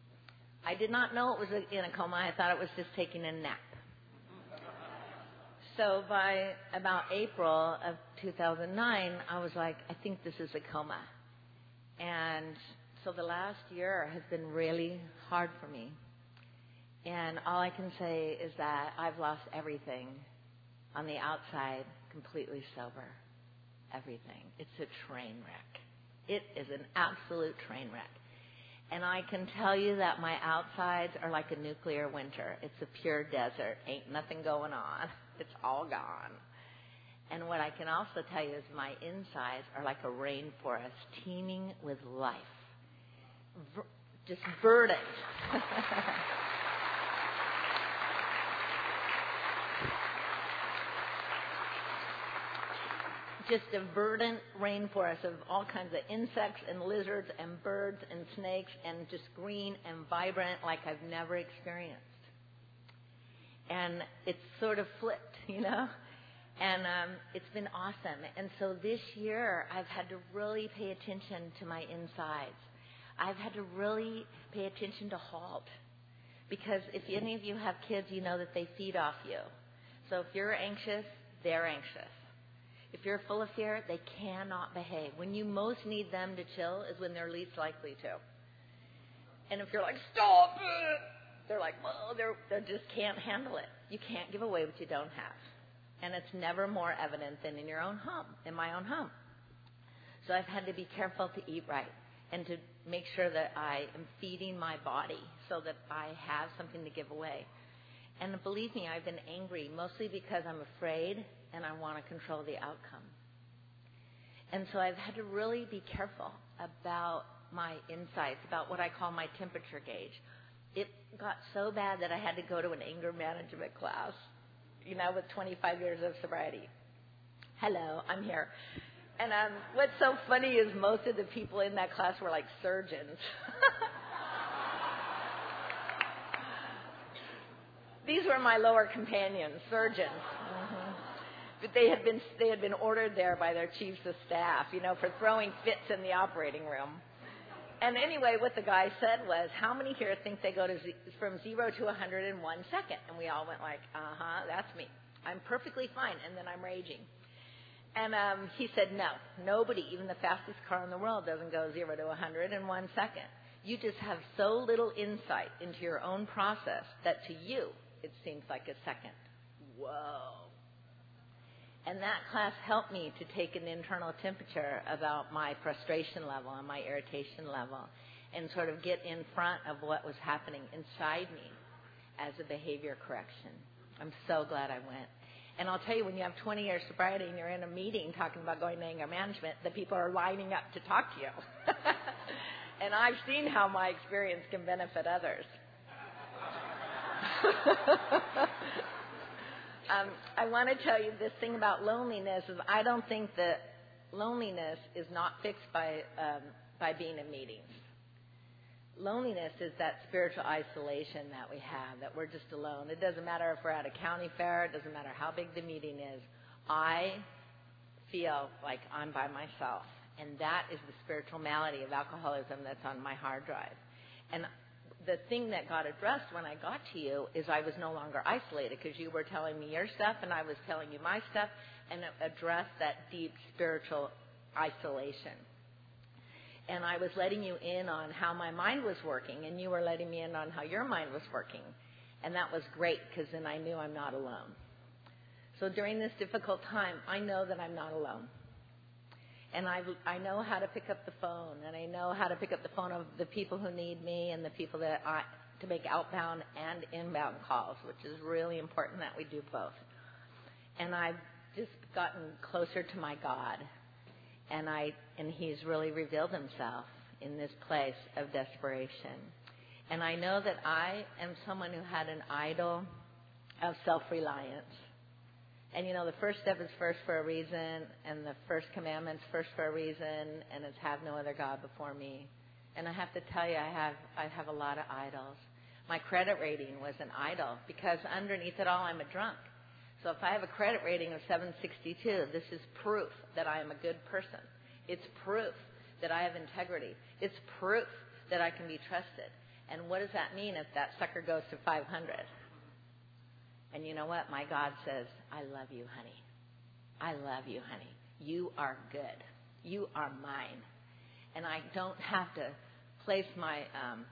I did not know it was in a coma. I thought it was just taking a nap. So by about April of two thousand nine, I was like, I think this is a coma. And so the last year has been really hard for me. And all I can say is that I've lost everything on the outside, completely sober. Everything. It's a train wreck. It is an absolute train wreck. And I can tell you that my outsides are like a nuclear winter. It's a pure desert. Ain't nothing going on. It's all gone. And what I can also tell you is my insides are like a rainforest teeming with life. Ver- just verdant. Just a verdant rainforest of all kinds of insects and lizards and birds and snakes and just green and vibrant like I've never experienced. And it's sort of flipped, you know? And um, it's been awesome. And so this year I've had to really pay attention to my insides. I've had to really pay attention to halt. Because if any of you have kids, you know that they feed off you. So if you're anxious, they're anxious. If you're full of fear, they cannot behave. When you most need them to chill is when they're least likely to. And if you're like, stop it, they're like, well, they're, they just can't handle it. You can't give away what you don't have. And it's never more evident than in your own home, in my own home. So I've had to be careful to eat right and to make sure that I am feeding my body so that I have something to give away. And believe me, I've been angry mostly because I'm afraid and I want to control the outcome. And so I've had to really be careful about my insights, about what I call my temperature gauge. It got so bad that I had to go to an anger management class, you know, with twenty-five years of sobriety. Hello, I'm here. And um, what's so funny is most of the people in that class were like surgeons. These were my lower companions, surgeons. Mm-hmm. But they had been they had been ordered there by their chiefs of staff, you know, for throwing fits in the operating room. And anyway, what the guy said was, how many here think they go to z- from zero to one hundred in one second? And we all went like, uh-huh, that's me. I'm perfectly fine, and then I'm raging. And um, he said, no, nobody, even the fastest car in the world, doesn't go zero to one hundred in one second. You just have so little insight into your own process that to you, it seems like a second. Whoa. And that class helped me to take an internal temperature about my frustration level and my irritation level and sort of get in front of what was happening inside me as a behavior correction. I'm so glad I went. And I'll tell you, when you have twenty years sobriety and you're in a meeting talking about going to anger management, the people are lining up to talk to you. And I've seen how my experience can benefit others. um, I want to tell you this thing about loneliness is I don't think that loneliness is not fixed by um, by being in meetings. Loneliness is that spiritual isolation that we have, that we're just alone. It doesn't matter if we're at a county fair. It doesn't matter how big the meeting is. I feel like I'm by myself. And that is the spiritual malady of alcoholism that's on my hard drive. And the thing that got addressed when I got to you is I was no longer isolated because you were telling me your stuff and I was telling you my stuff, and it addressed that deep spiritual isolation. And I was letting you in on how my mind was working, and you were letting me in on how your mind was working. And that was great because then I knew I'm not alone. So during this difficult time, I know that I'm not alone. And I, I know how to pick up the phone, and I know how to pick up the phone of the people who need me and the people that I, to make outbound and inbound calls, which is really important that we do both. And I've just gotten closer to my God, and I and He's really revealed Himself in this place of desperation. And I know that I am someone who had an idol of self-reliance. And, you know, the first step is first for a reason, and the first commandment's first for a reason, and it's have no other God before me. And I have to tell you, I have I have a lot of idols. My credit rating was an idol because underneath it all, I'm a drunk. So if I have a credit rating of seven sixty-two, this is proof that I am a good person. It's proof that I have integrity. It's proof that I can be trusted. And what does that mean if that sucker goes to five hundred? And you know what? My God says, I love you, honey. I love you, honey. You are good. You are mine. And I don't have to place my um,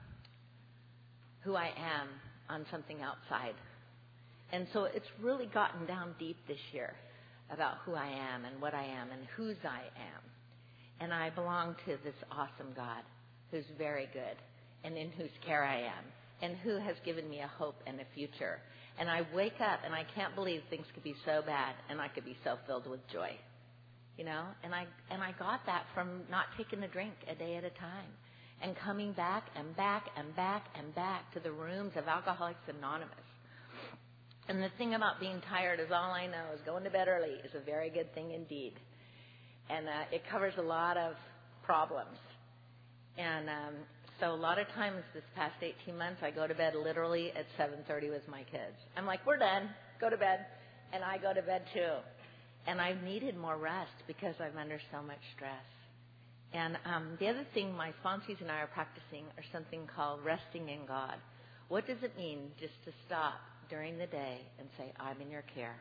who I am on something outside. And so it's really gotten down deep this year about who I am and what I am and whose I am. And I belong to this awesome God who's very good and in whose care I am and who has given me a hope and a future. And I wake up and I can't believe things could be so bad and I could be so filled with joy. You know, and I and I got that from not taking a drink a day at a time and coming back and back and back and back to the rooms of Alcoholics Anonymous. And the thing about being tired is all I know is going to bed early is a very good thing indeed. And uh, it covers a lot of problems. And um, so a lot of times this past eighteen months, I go to bed literally at seven thirty with my kids. I'm like, we're done. Go to bed. And I go to bed too. And I've needed more rest because I'm under so much stress. And um, the other thing my sponsees and I are practicing are something called resting in God. What does it mean just to stop during the day and say, I'm in your care.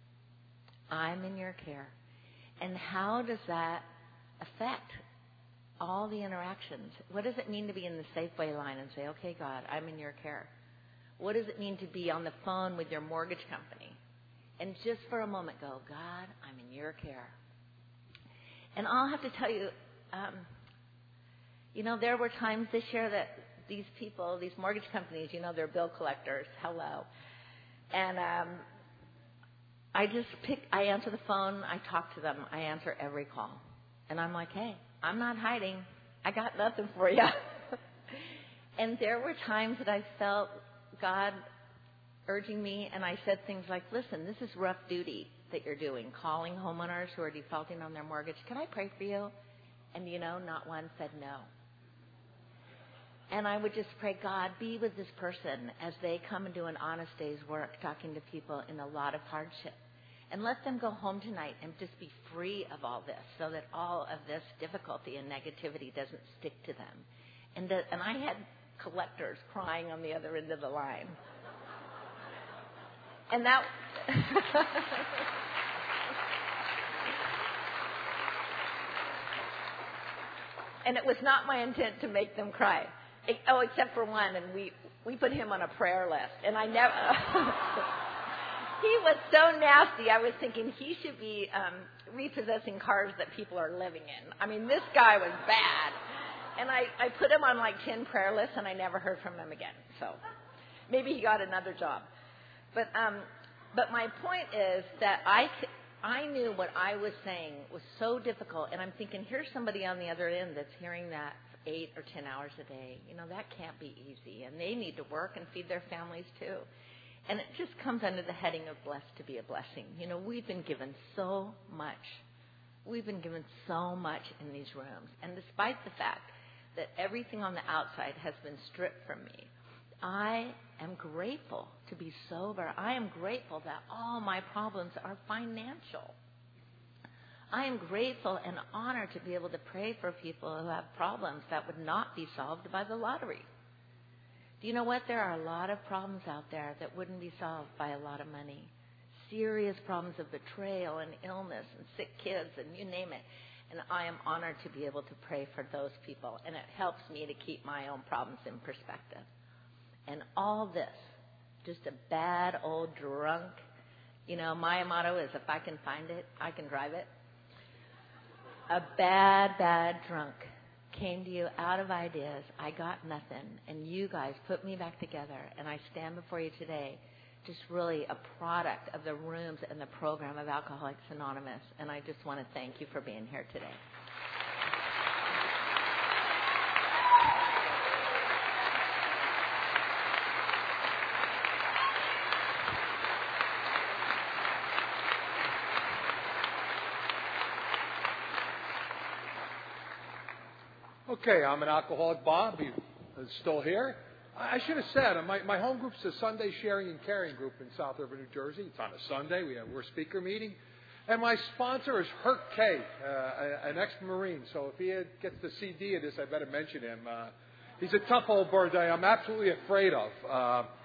I'm in your care. And how does that affect all the interactions? What does it mean to be in the Safeway line and say, okay, God, I'm in your care? What does it mean to be on the phone with your mortgage company? And just for a moment go, God, I'm in your care. And I'll have to tell you, um, you know, there were times this year that these people, these mortgage companies, you know, they're bill collectors. Hello. And um, I just pick, I answer the phone. I talk to them. I answer every call. And I'm like, hey, I'm not hiding. I got nothing for you. And there were times that I felt God urging me, and I said things like, listen, this is rough duty that you're doing, calling homeowners who are defaulting on their mortgage. Can I pray for you? And, you know, not one said no. And I would just pray, God, be with this person as they come and do an honest day's work talking to people in a lot of hardship. And let them go home tonight and just be free of all this so that all of this difficulty and negativity doesn't stick to them. And, that, and I had collectors crying on the other end of the line. And that... And it was not my intent to make them cry. It, oh, except for one, and we, we put him on a prayer list. And I never... He was so nasty. I was thinking he should be um, repossessing cars that people are living in. I mean, this guy was bad. And I, I put him on like ten prayer lists, and I never heard from him again. So maybe he got another job. But um, but my point is that I, I knew what I was saying was so difficult. And I'm thinking, here's somebody on the other end that's hearing that eight or ten hours a day. You know, that can't be easy. And they need to work and feed their families too. And it just comes under the heading of blessed to be a blessing. You know, we've been given so much. We've been given so much in these rooms. And despite the fact that everything on the outside has been stripped from me, I am grateful to be sober. I am grateful that all my problems are financial. I am grateful and honored to be able to pray for people who have problems that would not be solved by the lottery. Do you know what? There are a lot of problems out there that wouldn't be solved by a lot of money. Serious problems of betrayal and illness and sick kids and you name it. And I am honored to be able to pray for those people. And it helps me to keep my own problems in perspective. And all this, just a bad old drunk. You know, my motto is if I can find it, I can drive it. A bad, bad drunk came to you out of ideas. I got nothing. And you guys put me back together. And I stand before you today just really a product of the rooms and the program of Alcoholics Anonymous. And I just want to thank you for being here today. Okay, I'm an alcoholic. Bob is still here. I should have said, my, my home group's a Sunday Sharing and Caring group in South River, New Jersey. It's on a Sunday. We have, we're a speaker meeting. And my sponsor is Herc K, uh, an ex-Marine. So if he gets the C D of this, I better mention him. Uh, he's a tough old bird that I'm absolutely afraid of. Uh,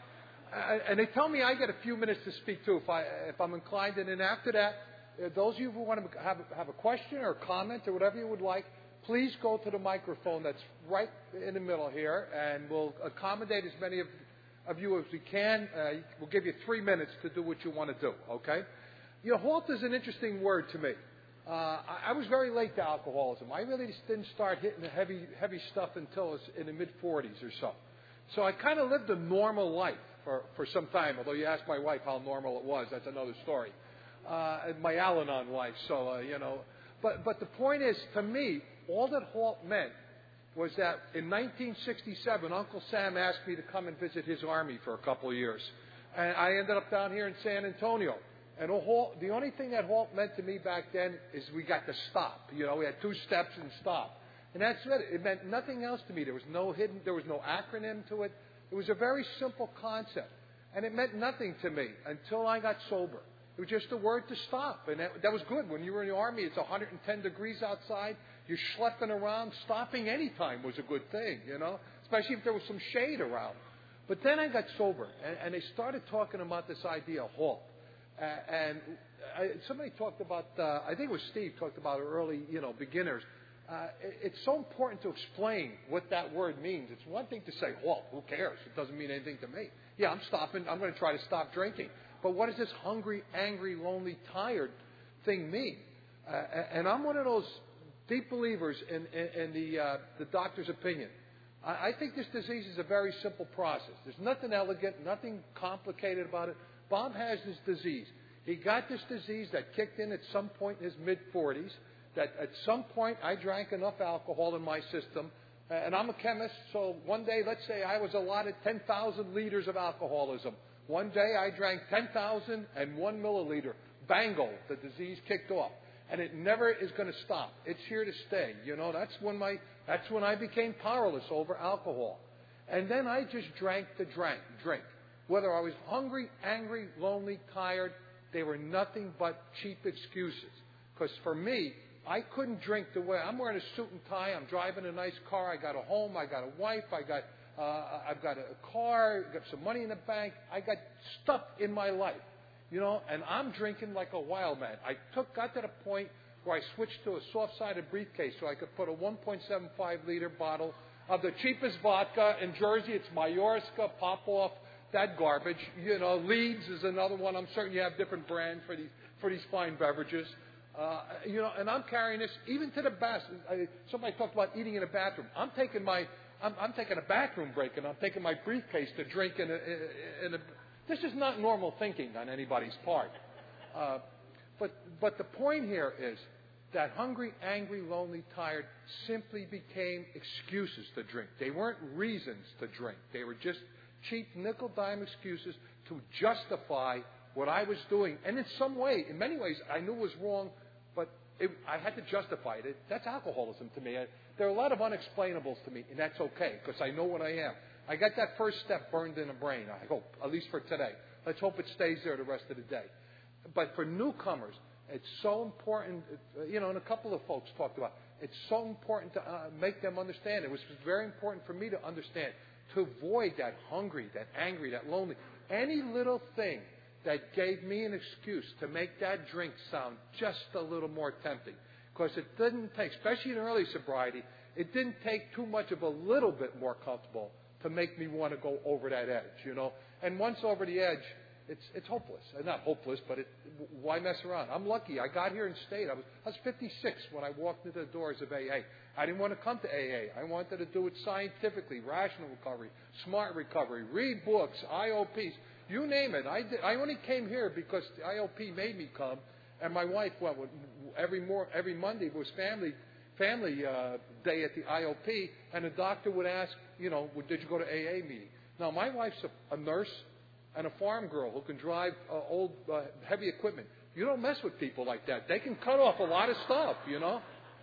Uh, and they tell me I get a few minutes to speak too, if I if I'm inclined. And then after that, uh, those of you who want to have have a question or a comment or whatever you would like, please go to the microphone that's right in the middle here, and we'll accommodate as many of, of you as we can. Uh, we'll give you three minutes to do what you want to do. Okay? You know, halt is an interesting word to me. Uh, I, I was very late to alcoholism. I really just didn't start hitting the heavy heavy stuff until I was in the mid forties or so. So I kind of lived a normal life for, for some time, although you asked my wife how normal it was. That's another story. Uh, my Al-Anon life, so, uh, you know. But, but the point is, to me, all that HALT meant was that in nineteen sixty-seven, Uncle Sam asked me to come and visit his army for a couple of years. And I ended up down here in San Antonio. And HALT, the only thing that HALT meant to me back then is we got to stop. You know, we had two steps and stop. And that's it. It meant nothing else to me. There was no hidden, there was no acronym to it. It was a very simple concept. And it meant nothing to me until I got sober. It was just a word to stop. And that, that was good. When you were in the Army, it's one hundred ten degrees outside. You're schlepping around. Stopping any time was a good thing, you know, especially if there was some shade around. But then I got sober, and, and they started talking about this idea of HALT. Uh, and I, somebody talked about, uh, I think it was Steve, talked about early, you know, beginners. Uh, it, it's so important to explain what that word means. It's one thing to say, HALT, who cares? It doesn't mean anything to me. Yeah, I'm stopping. I'm going to try to stop drinking. But what does this hungry, angry, lonely, tired thing mean? Uh, and I'm one of those deep believers in, in, in the, uh, the doctor's opinion. I, I think this disease is a very simple process. There's nothing elegant, nothing complicated about it. Bob has this disease. He got this disease that kicked in at some point in his mid forties, that at some point I drank enough alcohol in my system, and I'm a chemist, so one day, let's say I was allotted ten thousand liters of alcoholism. One day I drank ten thousand and one milliliter. Bango, the disease kicked off. And it never is going to stop. It's here to stay. You know, that's when my that's when I became powerless over alcohol. And then I just drank the drank, drink. Whether I was hungry, angry, lonely, tired, they were nothing but cheap excuses. Because for me, I couldn't drink the way I'm wearing a suit and tie. I'm driving a nice car. I got a home. I got a wife. I got uh, I've got a car. Got some money in the bank. I got stuff in my life. You know, and I'm drinking like a wild man. I took got to the point where I switched to a soft-sided briefcase so I could put a one point seven five liter bottle of the cheapest vodka in Jersey. It's Mayorska, Popoff, that garbage. You know, Leeds is another one. I'm certain you have different brands for these for these fine beverages. Uh, you know, and I'm carrying this even to the bathroom. Somebody talked about eating in a bathroom. I'm taking my I'm, I'm taking a bathroom break and I'm taking my briefcase to drink in a in a. This is not normal thinking on anybody's part. Uh, but, but the point here is that hungry, angry, lonely, tired simply became excuses to drink. They weren't reasons to drink. They were just cheap nickel-dime excuses to justify what I was doing. And in some way, in many ways, I knew it was wrong, but it, I had to justify it. That's alcoholism to me. I, there are a lot of unexplainables to me, and that's okay because I know what I am. I got that first step burned in the brain, I hope, at least for today. Let's hope it stays there the rest of the day. But for newcomers, it's so important, you know, and a couple of folks talked about it, it's so important to uh, make them understand. It was very important for me to understand, to avoid that hungry, that angry, that lonely. Any little thing that gave me an excuse to make that drink sound just a little more tempting. Because it didn't take, especially in early sobriety, it didn't take too much of a little bit more comfortable to make me want to go over that edge, you know. And once over the edge, it's it's hopeless. Not hopeless, but it, why mess around? I'm lucky. I got here and stayed. I was I was fifty-six when I walked into the doors of A A. I didn't want to come to A A. I wanted to do it scientifically, rational recovery, smart recovery, read books, I O Ps, you name it. I did, I only came here because the I O P made me come, and my wife, well, every more every Monday was family. family uh, day at the I O P, and the doctor would ask, you know, did you go to A A meeting? Now, my wife's a, a nurse and a farm girl who can drive uh, old, uh, heavy equipment. You don't mess with people like that. They can cut off a lot of stuff, you know.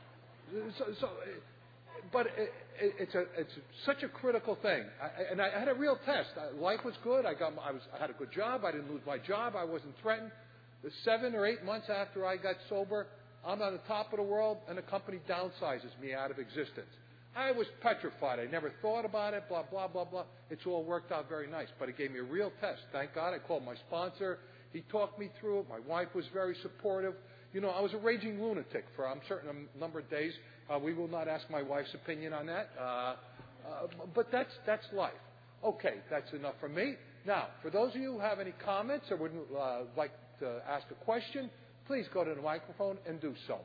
So, so but it, it, it's a it's such a critical thing. I, and I had a real test. Life was good. I got I was I had a good job. I didn't lose my job. I wasn't threatened. The seven or eight months after I got sober, I'm on the top of the world, and the company downsizes me out of existence. I was petrified. I never thought about it, blah, blah, blah, blah. It's all worked out very nice, but it gave me a real test. Thank God I called my sponsor. He talked me through it. My wife was very supportive. You know, I was a raging lunatic for a certain number of days. Uh, we will not ask my wife's opinion on that. Uh, uh, but that's that's life. Okay, that's enough from me. Now, for those of you who have any comments or would uh, like to ask a question, please go to the microphone and do so.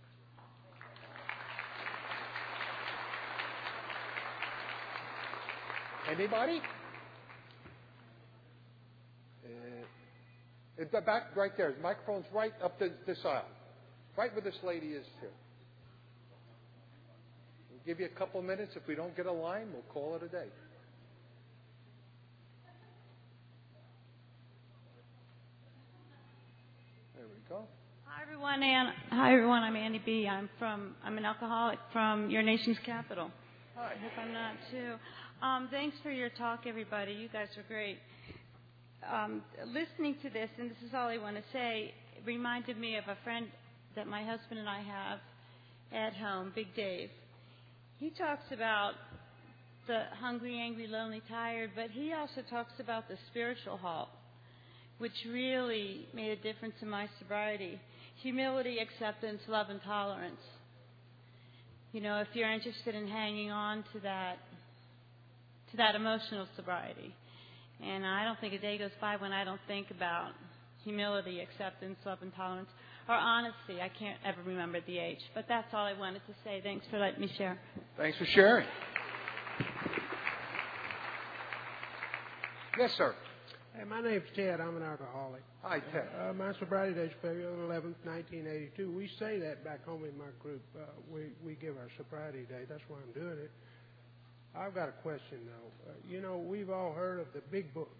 Anybody? Uh, the back right there. The microphone's right up this, this aisle. Right where this lady is here. We'll give you a couple minutes. If we don't get a line, we'll call it a day. There we go. Hi everyone, Ann. Hi everyone. I'm Andy B. I'm from. I'm an alcoholic from your nation's capital. Hi. I hope I'm not too. Um, thanks for your talk, everybody. You guys are great. Um, listening to this, and this is all I want to say, it reminded me of a friend that my husband and I have at home, Big Dave. He talks about the hungry, angry, lonely, tired, but he also talks about the spiritual halt, which really made a difference in my sobriety. Humility, acceptance, love, and tolerance. You know, if you're interested in hanging on to that, to that emotional sobriety. And I don't think a day goes by when I don't think about humility, acceptance, love, and tolerance, or honesty. I can't ever remember the H. But that's all I wanted to say. Thanks for letting me share. Thanks for sharing. Yes, sir. Hey, my name's Ted. I'm an alcoholic. Hi, Ted. Uh, my sobriety date is February eleventh, nineteen eighty-two. We say that back home in my group. Uh, we, we give our sobriety date. That's why I'm doing it. I've got a question, though. Uh, you know, we've all heard of the Big Book.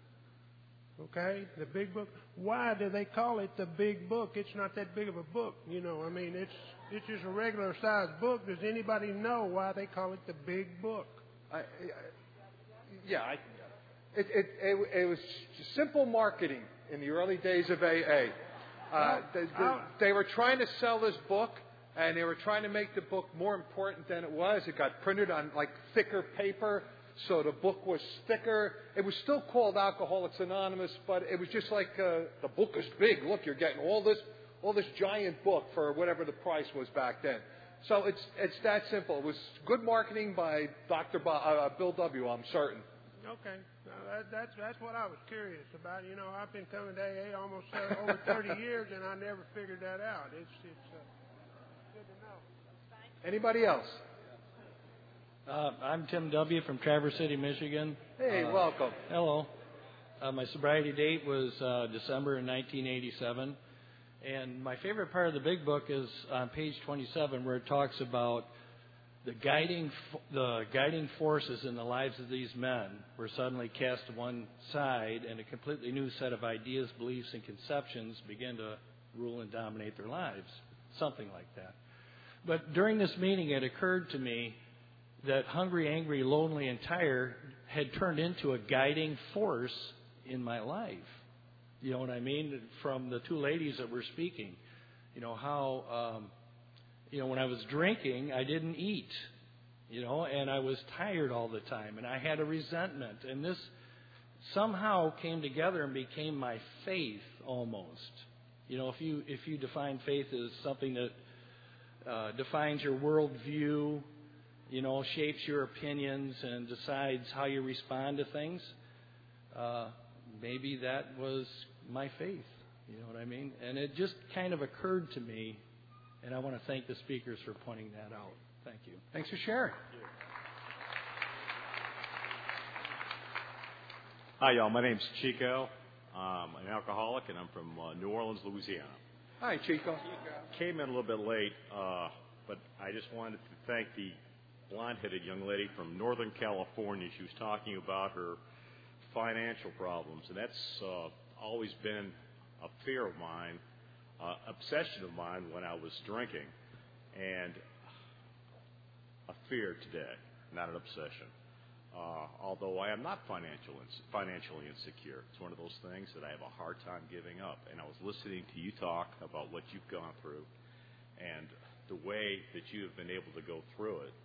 Okay? The Big Book. Why do they call it the Big Book? It's not that big of a book. You know, I mean, it's it's just a regular-sized book. Does anybody know why they call it the Big Book? I, I, yeah, I, it, it, it, it was simple marketing in the early days of A A. Uh, they, they, they were trying to sell this book, and they were trying to make the book more important than it was. It got printed on, like, thicker paper, so the book was thicker. It was still called Alcoholics Anonymous, but it was just like, uh, the book is big. Look, you're getting all this all this giant book for whatever the price was back then. So it's it's that simple. It was good marketing by Doctor Bo- uh, Bill W., I'm certain. Okay. Now that, that's that's what I was curious about. You know, I've been coming to A A almost uh, over thirty years, and I never figured that out. It's, it's uh, good to know. Anybody else? Uh, I'm Tim W. from Traverse City, Michigan. Hey, uh, welcome. Hello. Uh, my sobriety date was uh, December in nineteen eighty-seven. And my favorite part of the Big Book is on page twenty-seven, where it talks about the guiding the guiding forces in the lives of these men were suddenly cast to one side, and a completely new set of ideas, beliefs, and conceptions began to rule and dominate their lives. Something like that. But during this meeting, it occurred to me that hungry, angry, lonely, and tired had turned into a guiding force in my life. You know what I mean? From the two ladies that were speaking, you know, how, um, you know, when I was drinking, I didn't eat, you know, and I was tired all the time, and I had a resentment. And this somehow came together and became my faith almost. You know, if you if you define faith as something that uh, defines your worldview, you know, shapes your opinions and decides how you respond to things, uh, maybe that was my faith. You know what I mean? And it just kind of occurred to me, and I want to thank the speakers for pointing that out. Thank you. Thanks for sharing. Hi, y'all. My name's Chico. Um, I'm an alcoholic, and I'm from uh, New Orleans, Louisiana. Hi, Chico. Came in a little bit late, uh, but I just wanted to thank the blonde-headed young lady from Northern California. She was talking about her financial problems, and that's uh, always been a fear of mine, uh, obsession of mine when I was drinking, and a fear today, not an obsession. Uh, although I am not financial ins- financially insecure. It's one of those things that I have a hard time giving up. And I was listening to you talk about what you've gone through and the way that you have been able to go through it.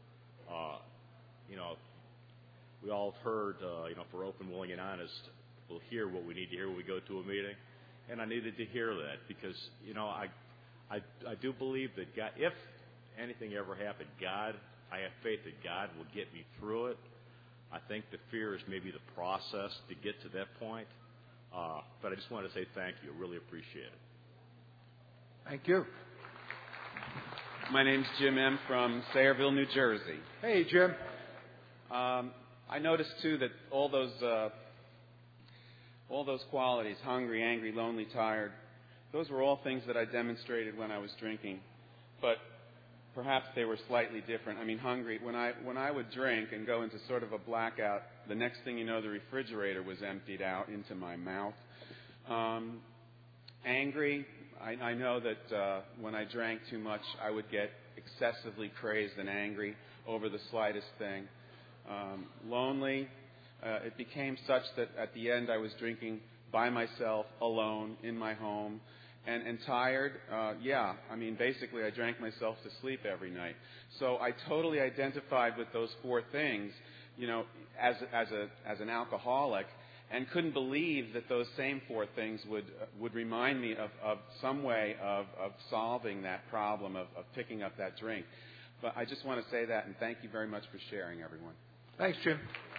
Uh, you know, we all have heard, uh, you know, if we're open, willing, and honest, we'll hear what we need to hear when we go to a meeting. And I needed to hear that because, you know, I, I, I do believe that God, if anything ever happened, God, I have faith that God will get me through it. I think the fear is maybe the process to get to that point. Uh, but I just wanted to say thank you. I really appreciate it. Thank you. My name's Jim M. from Sayreville, New Jersey. Hey, Jim. Um, I noticed, too, that all those uh, all those qualities, hungry, angry, lonely, tired, those were all things that I demonstrated when I was drinking. But perhaps they were slightly different. I mean, hungry, when I when I would drink and go into sort of a blackout, the next thing you know, the refrigerator was emptied out into my mouth. Um, angry, I, I know that uh, when I drank too much, I would get excessively crazed and angry over the slightest thing. Um, lonely, uh, it became such that at the end I was drinking by myself, alone, in my home. And, and tired, uh, yeah, I mean, basically I drank myself to sleep every night. So I totally identified with those four things, you know, as, as, a, as an alcoholic, and couldn't believe that those same four things would, uh, would remind me of, of some way of, of solving that problem, of, of picking up that drink. But I just want to say that, and thank you very much for sharing, everyone. Thanks, Jim.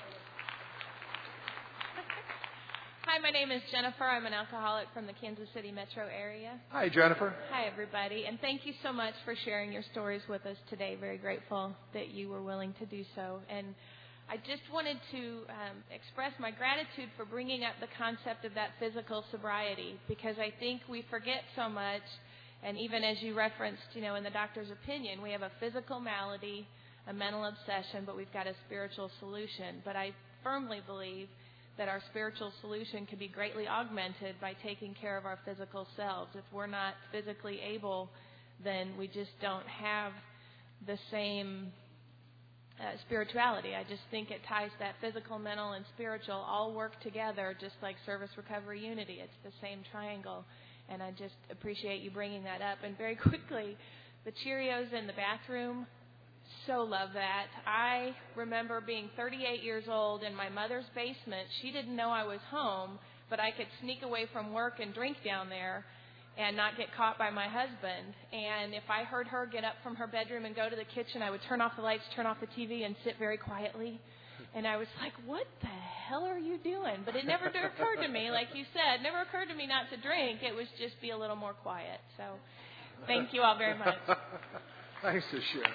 Hi, my name is Jennifer. I'm an alcoholic from the Kansas City metro area. Hi, Jennifer. Hi, everybody. And thank you so much for sharing your stories with us today. Very grateful that you were willing to do so. And I just wanted to um, express my gratitude for bringing up the concept of that physical sobriety, because I think we forget so much. And even as you referenced, you know, in the doctor's opinion, we have a physical malady, a mental obsession, but we've got a spiritual solution. But I firmly believe that our spiritual solution can be greatly augmented by taking care of our physical selves. If we're not physically able, then we just don't have the same uh, spirituality. I just think it ties that physical, mental, and spiritual all work together, just like service, recovery, unity. It's the same triangle, and I just appreciate you bringing that up. And very quickly, the Cheerios in the bathroom, so love that. I remember being thirty-eight years old in my mother's basement. She didn't know I was home, but I could sneak away from work and drink down there and not get caught by my husband. And if I heard her get up from her bedroom and go to the kitchen, I would turn off the lights, turn off the T V, and sit very quietly. And I was like, what the hell are you doing? But it never occurred to me, like you said, never occurred to me not to drink. It was just be a little more quiet. So thank you all very much. Thanks for sharing.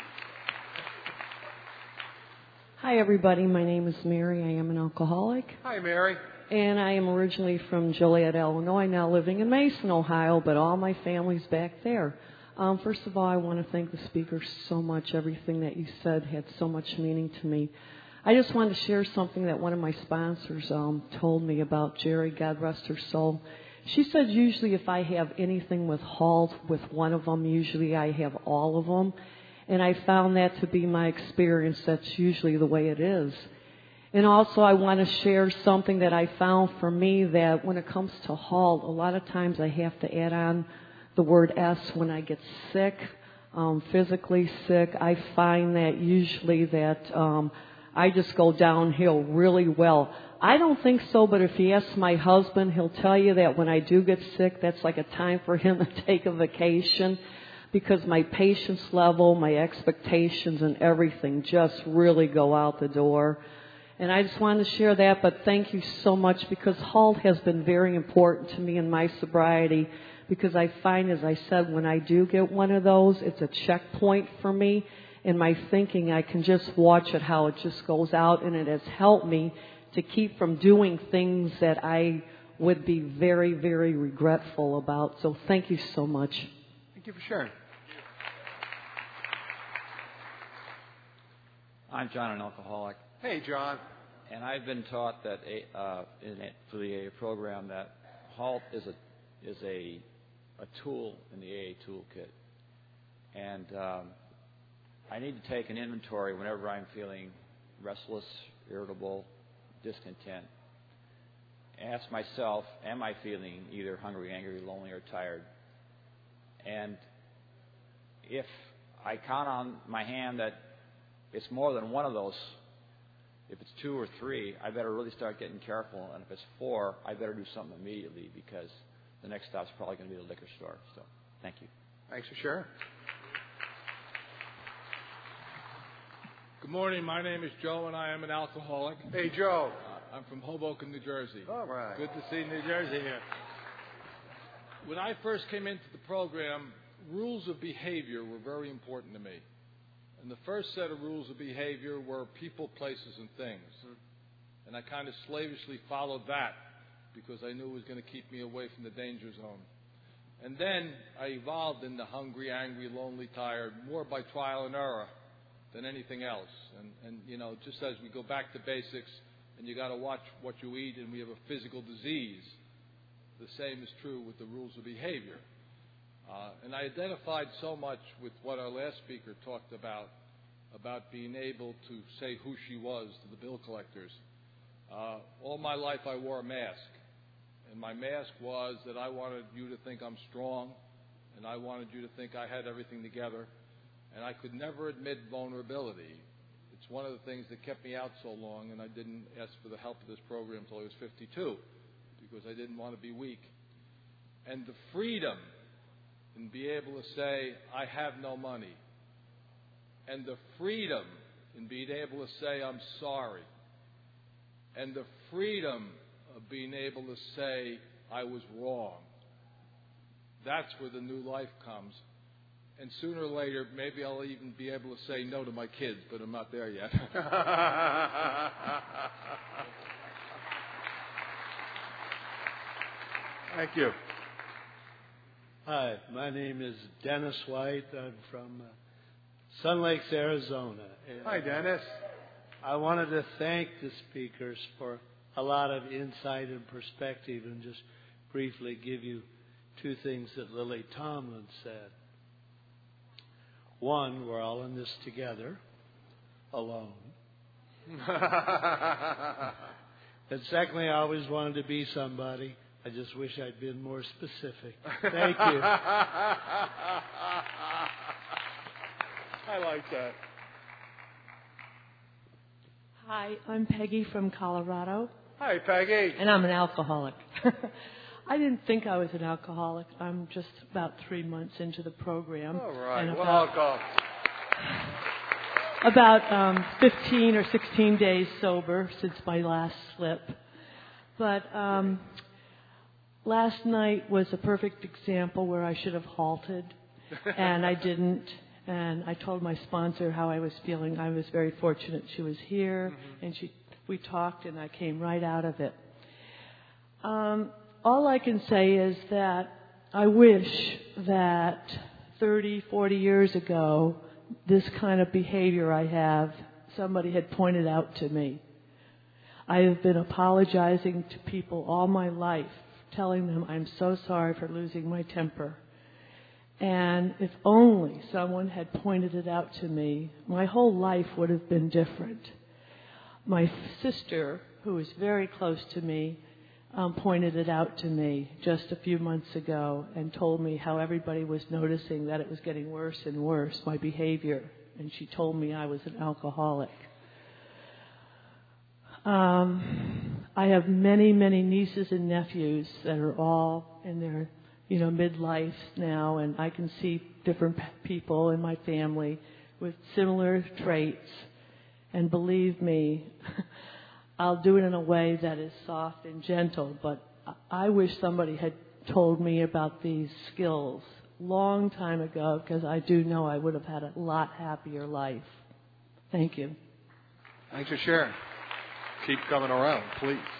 Hi, everybody. My name is Mary. I am an alcoholic. Hi, Mary. And I am originally from Joliet, Illinois, now living in Mason, Ohio, but all my family's back there. Um, first of all, I want to thank the speaker so much. Everything that you said had so much meaning to me. I just wanted to share something that one of my sponsors um, told me about Jerry, God rest her soul. She said usually if I have anything with halt with one of them, usually I have all of them. And I found that to be my experience. That's usually the way it is. And also I want to share something that I found for me, that when it comes to halt, a lot of times I have to add on the word S when I get sick, um, physically sick. I find that usually that um, I just go downhill really well. I don't think so, but if you ask my husband, he'll tell you that when I do get sick, that's like a time for him to take a vacation, because my patience level, my expectations, and everything just really go out the door. And I just wanted to share that, but thank you so much, because halt has been very important to me in my sobriety, because I find, as I said, when I do get one of those, it's a checkpoint for me. In my thinking, I can just watch it, how it just goes out, and it has helped me to keep from doing things that I would be very, very regretful about. So thank you so much. Thank you for sharing. I'm John, an alcoholic. Hey, John. And I've been taught that a, uh, in it, through the A A program, that halt is a is a a tool in the A A toolkit, and um, I need to take an inventory whenever I'm feeling restless, irritable, discontent. Ask myself, am I feeling either hungry, angry, lonely, or tired? And if I count on my hand that it's more than one of those. If it's two or three, I better really start getting careful. And if it's four, I better do something immediately because the next stop's probably going to be the liquor store. So, thank you. Thanks for sharing. Good morning. My name is Joe, and I am an alcoholic. Hey, Joe. Uh, I'm from Hoboken, New Jersey. All right. Good to see New Jersey here. When I first came into the program, rules of behavior were very important to me. And the first set of rules of behavior were people, places, and things. Mm-hmm. And I kind of slavishly followed that because I knew it was going to keep me away from the danger zone. And then I evolved into hungry, angry, lonely, tired, more by trial and error than anything else. And, and you know, just as we go back to basics, and you got to watch what you eat, and we have a physical disease, the same is true with the rules of behavior. Uh, and I identified so much with what our last speaker talked about, about being able to say who she was to the bill collectors. Uh, all my life I wore a mask. And my mask was that I wanted you to think I'm strong, and I wanted you to think I had everything together. And I could never admit vulnerability. It's one of the things that kept me out so long, and I didn't ask for the help of this program until I was fifty-two, because I didn't want to be weak. And the freedom in being able to say, I have no money, and the freedom in being able to say, I'm sorry, and the freedom of being able to say, I was wrong. That's where the new life comes. And sooner or later, maybe I'll even be able to say no to my kids, but I'm not there yet. Thank you. Hi, my name is Dennis White. I'm from uh, Sun Lakes, Arizona. And Hi, Dennis. I wanted to thank the speakers for a lot of insight and perspective and just briefly give you two things that Lily Tomlin said. One, we're all in this together, alone. And secondly, I always wanted to be somebody. I just wish I'd been more specific. Thank you. I like that. Hi, I'm Peggy from Colorado. Hi, Peggy. And I'm an alcoholic. I didn't think I was an alcoholic. I'm just about three months into the program. All right. And Welcome. About, about um, fifteen or sixteen days sober since my last slip. But um, last night was a perfect example where I should have halted, and I didn't. And I told my sponsor how I was feeling. I was very fortunate she was here, mm-hmm. and she we talked, and I came right out of it. Um, all I can say is that I wish that thirty, forty years ago, this kind of behavior I have, somebody had pointed out to me. I have been apologizing to people all my life, telling them I'm so sorry for losing my temper. And if only someone had pointed it out to me, my whole life would have been different. My sister, who is very close to me, um, pointed it out to me just a few months ago and told me how everybody was noticing that it was getting worse and worse, my behavior. And she told me I was an alcoholic. Um, I have many, many nieces and nephews that are all in their you know, midlife now, and I can see different people in my family with similar traits. And believe me, I'll do it in a way that is soft and gentle, but I wish somebody had told me about these skills long time ago, because I do know I would have had a lot happier life. Thank you. Thanks for sharing. Keep coming around, please.